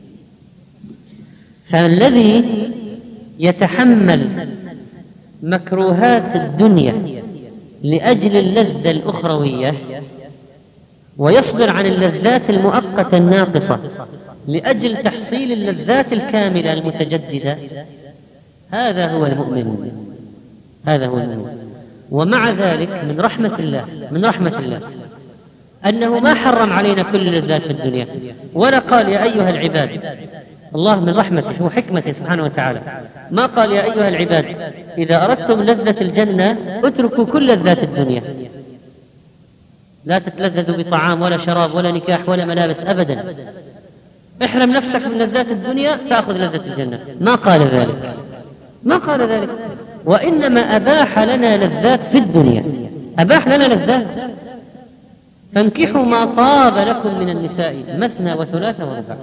فالذي يتحمل مكروهات الدنيا لأجل اللذة الأخروية ويصبر عن اللذات المؤقتة الناقصة لأجل تحصيل اللذات الكاملة المتجددة، هذا هو المؤمن، هذا هو المؤمن. ومع ذلك من رحمة الله من رحمة الله أنه ما حرم علينا كل اللذات في الدنيا، ولا قال يا أيها العباد، الله من رحمته وحكمته سبحانه وتعالى ما قال يا أيها العباد إذا أردتم لذة الجنة اتركوا كل لذات الدنيا، لا تتلذذوا بطعام ولا شراب ولا نكاح ولا ملابس أبدا، احرم نفسك من لذات الدنيا تأخذ لذة الجنة. ما قال ذلك، ما قال ذلك، وإنما أباح لنا لذات في الدنيا، أباح لنا لذات. فانكحوا ما طاب لكم من النساء مثنى وثلاث ورباع.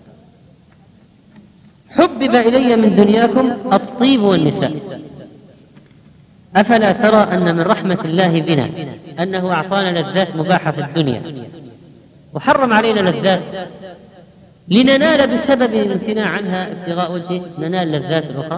حبب إلي من دنياكم الطيب والنساء. أفلا ترى أن من رحمة الله بنا أنه أعطانا لذات مباحة في الدنيا وحرم علينا لذات لننال بسبب الامتناع عنها ابتغاء وجهه ننال لذات أخرى؟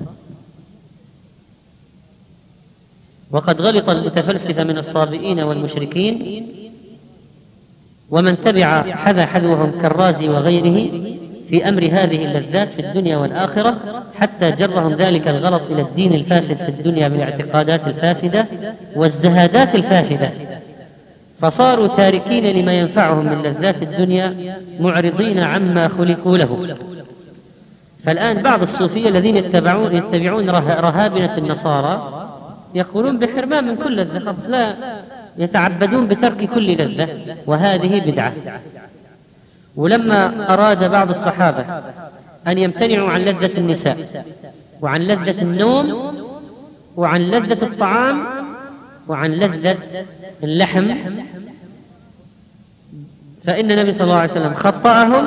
وقد غلط المتفلسفة من الصابئين والمشركين ومن تبع حذا حذوهم كالرازي وغيره في أمر هذه اللذات في الدنيا والآخرة، حتى جرهم ذلك الغلط إلى الدين الفاسد في الدنيا بالاعتقادات الفاسدة والزهادات الفاسدة، فصاروا تاركين لما ينفعهم من لذات الدنيا معرضين عما خلقوا له. فالآن بعض الصوفية الذين يتبعون, يتبعون رهابنة النصارى يقولون بحرمان من كل لذة، لا يتعبدون بترك كل لذة، وهذه بدعة. ولما أراد بعض الصحابة أن يمتنعوا عن لذة النساء وعن لذة النوم وعن لذة الطعام وعن لذة اللحم، فإن النبي صلى الله عليه وسلم خطأهم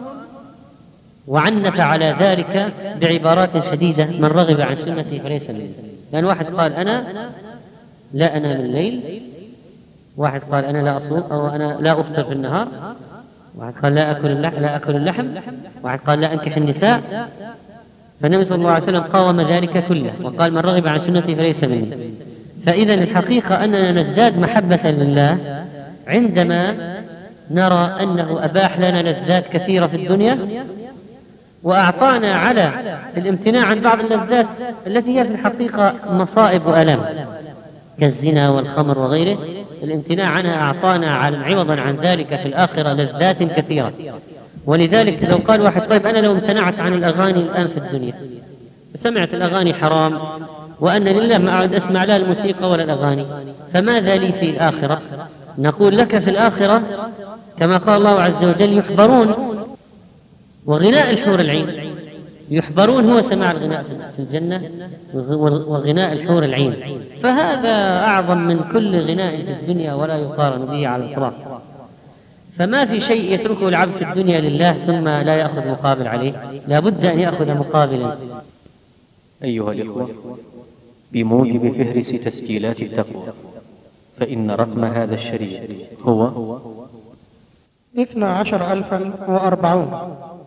وعنف على ذلك بعبارات شديدة: من رغب عن سنتي فليس مني. لأن واحد قال أنا لا أنام الليل، واحد قال أنا لا أصوم أو أنا لا أفطر في النهار، واحد قال لا أكل اللحم, لا أكل اللحم واحد قال لا أنكح النساء. فالنبي صلى الله عليه وسلم قاوم ذلك كله وقال: من رغب عن سنتي فليس مني. فإذا الحقيقة أننا نزداد محبة لله عندما نرى أنه أباح لنا لذات كثيرة في الدنيا وأعطانا على الامتناع عن بعض اللذات التي هي في الحقيقة مصائب وألم كالزنا والخمر وغيره، الامتناع عنها أعطانا عوضا عن ذلك في الآخرة لذات كثيرة. ولذلك لو قال واحد: طيب أنا لو امتنعت عن الأغاني الآن في الدنيا، سمعت الأغاني حرام وأن لله ما أعد أسمع لا الموسيقى ولا الأغاني، فماذا لي في الآخرة؟ نقول لك في الآخرة كما قال الله عز وجل: يحبرون. وغناء الحور العين يحبرون هو سماع الغناء في الجنة وغناء الحور العين، فهذا أعظم من كل غناء في الدنيا ولا يقارن به على الإطلاق. فما في شيء يتركه العبد في الدنيا لله ثم لا يأخذ مقابل عليه، لا بد أن يأخذ مقابلا. أيها الإخوة، بموجب فهرس تسجيلات التقوى فإن رقم هذا الشريط هو اثنا عشر ألفا وأربعون.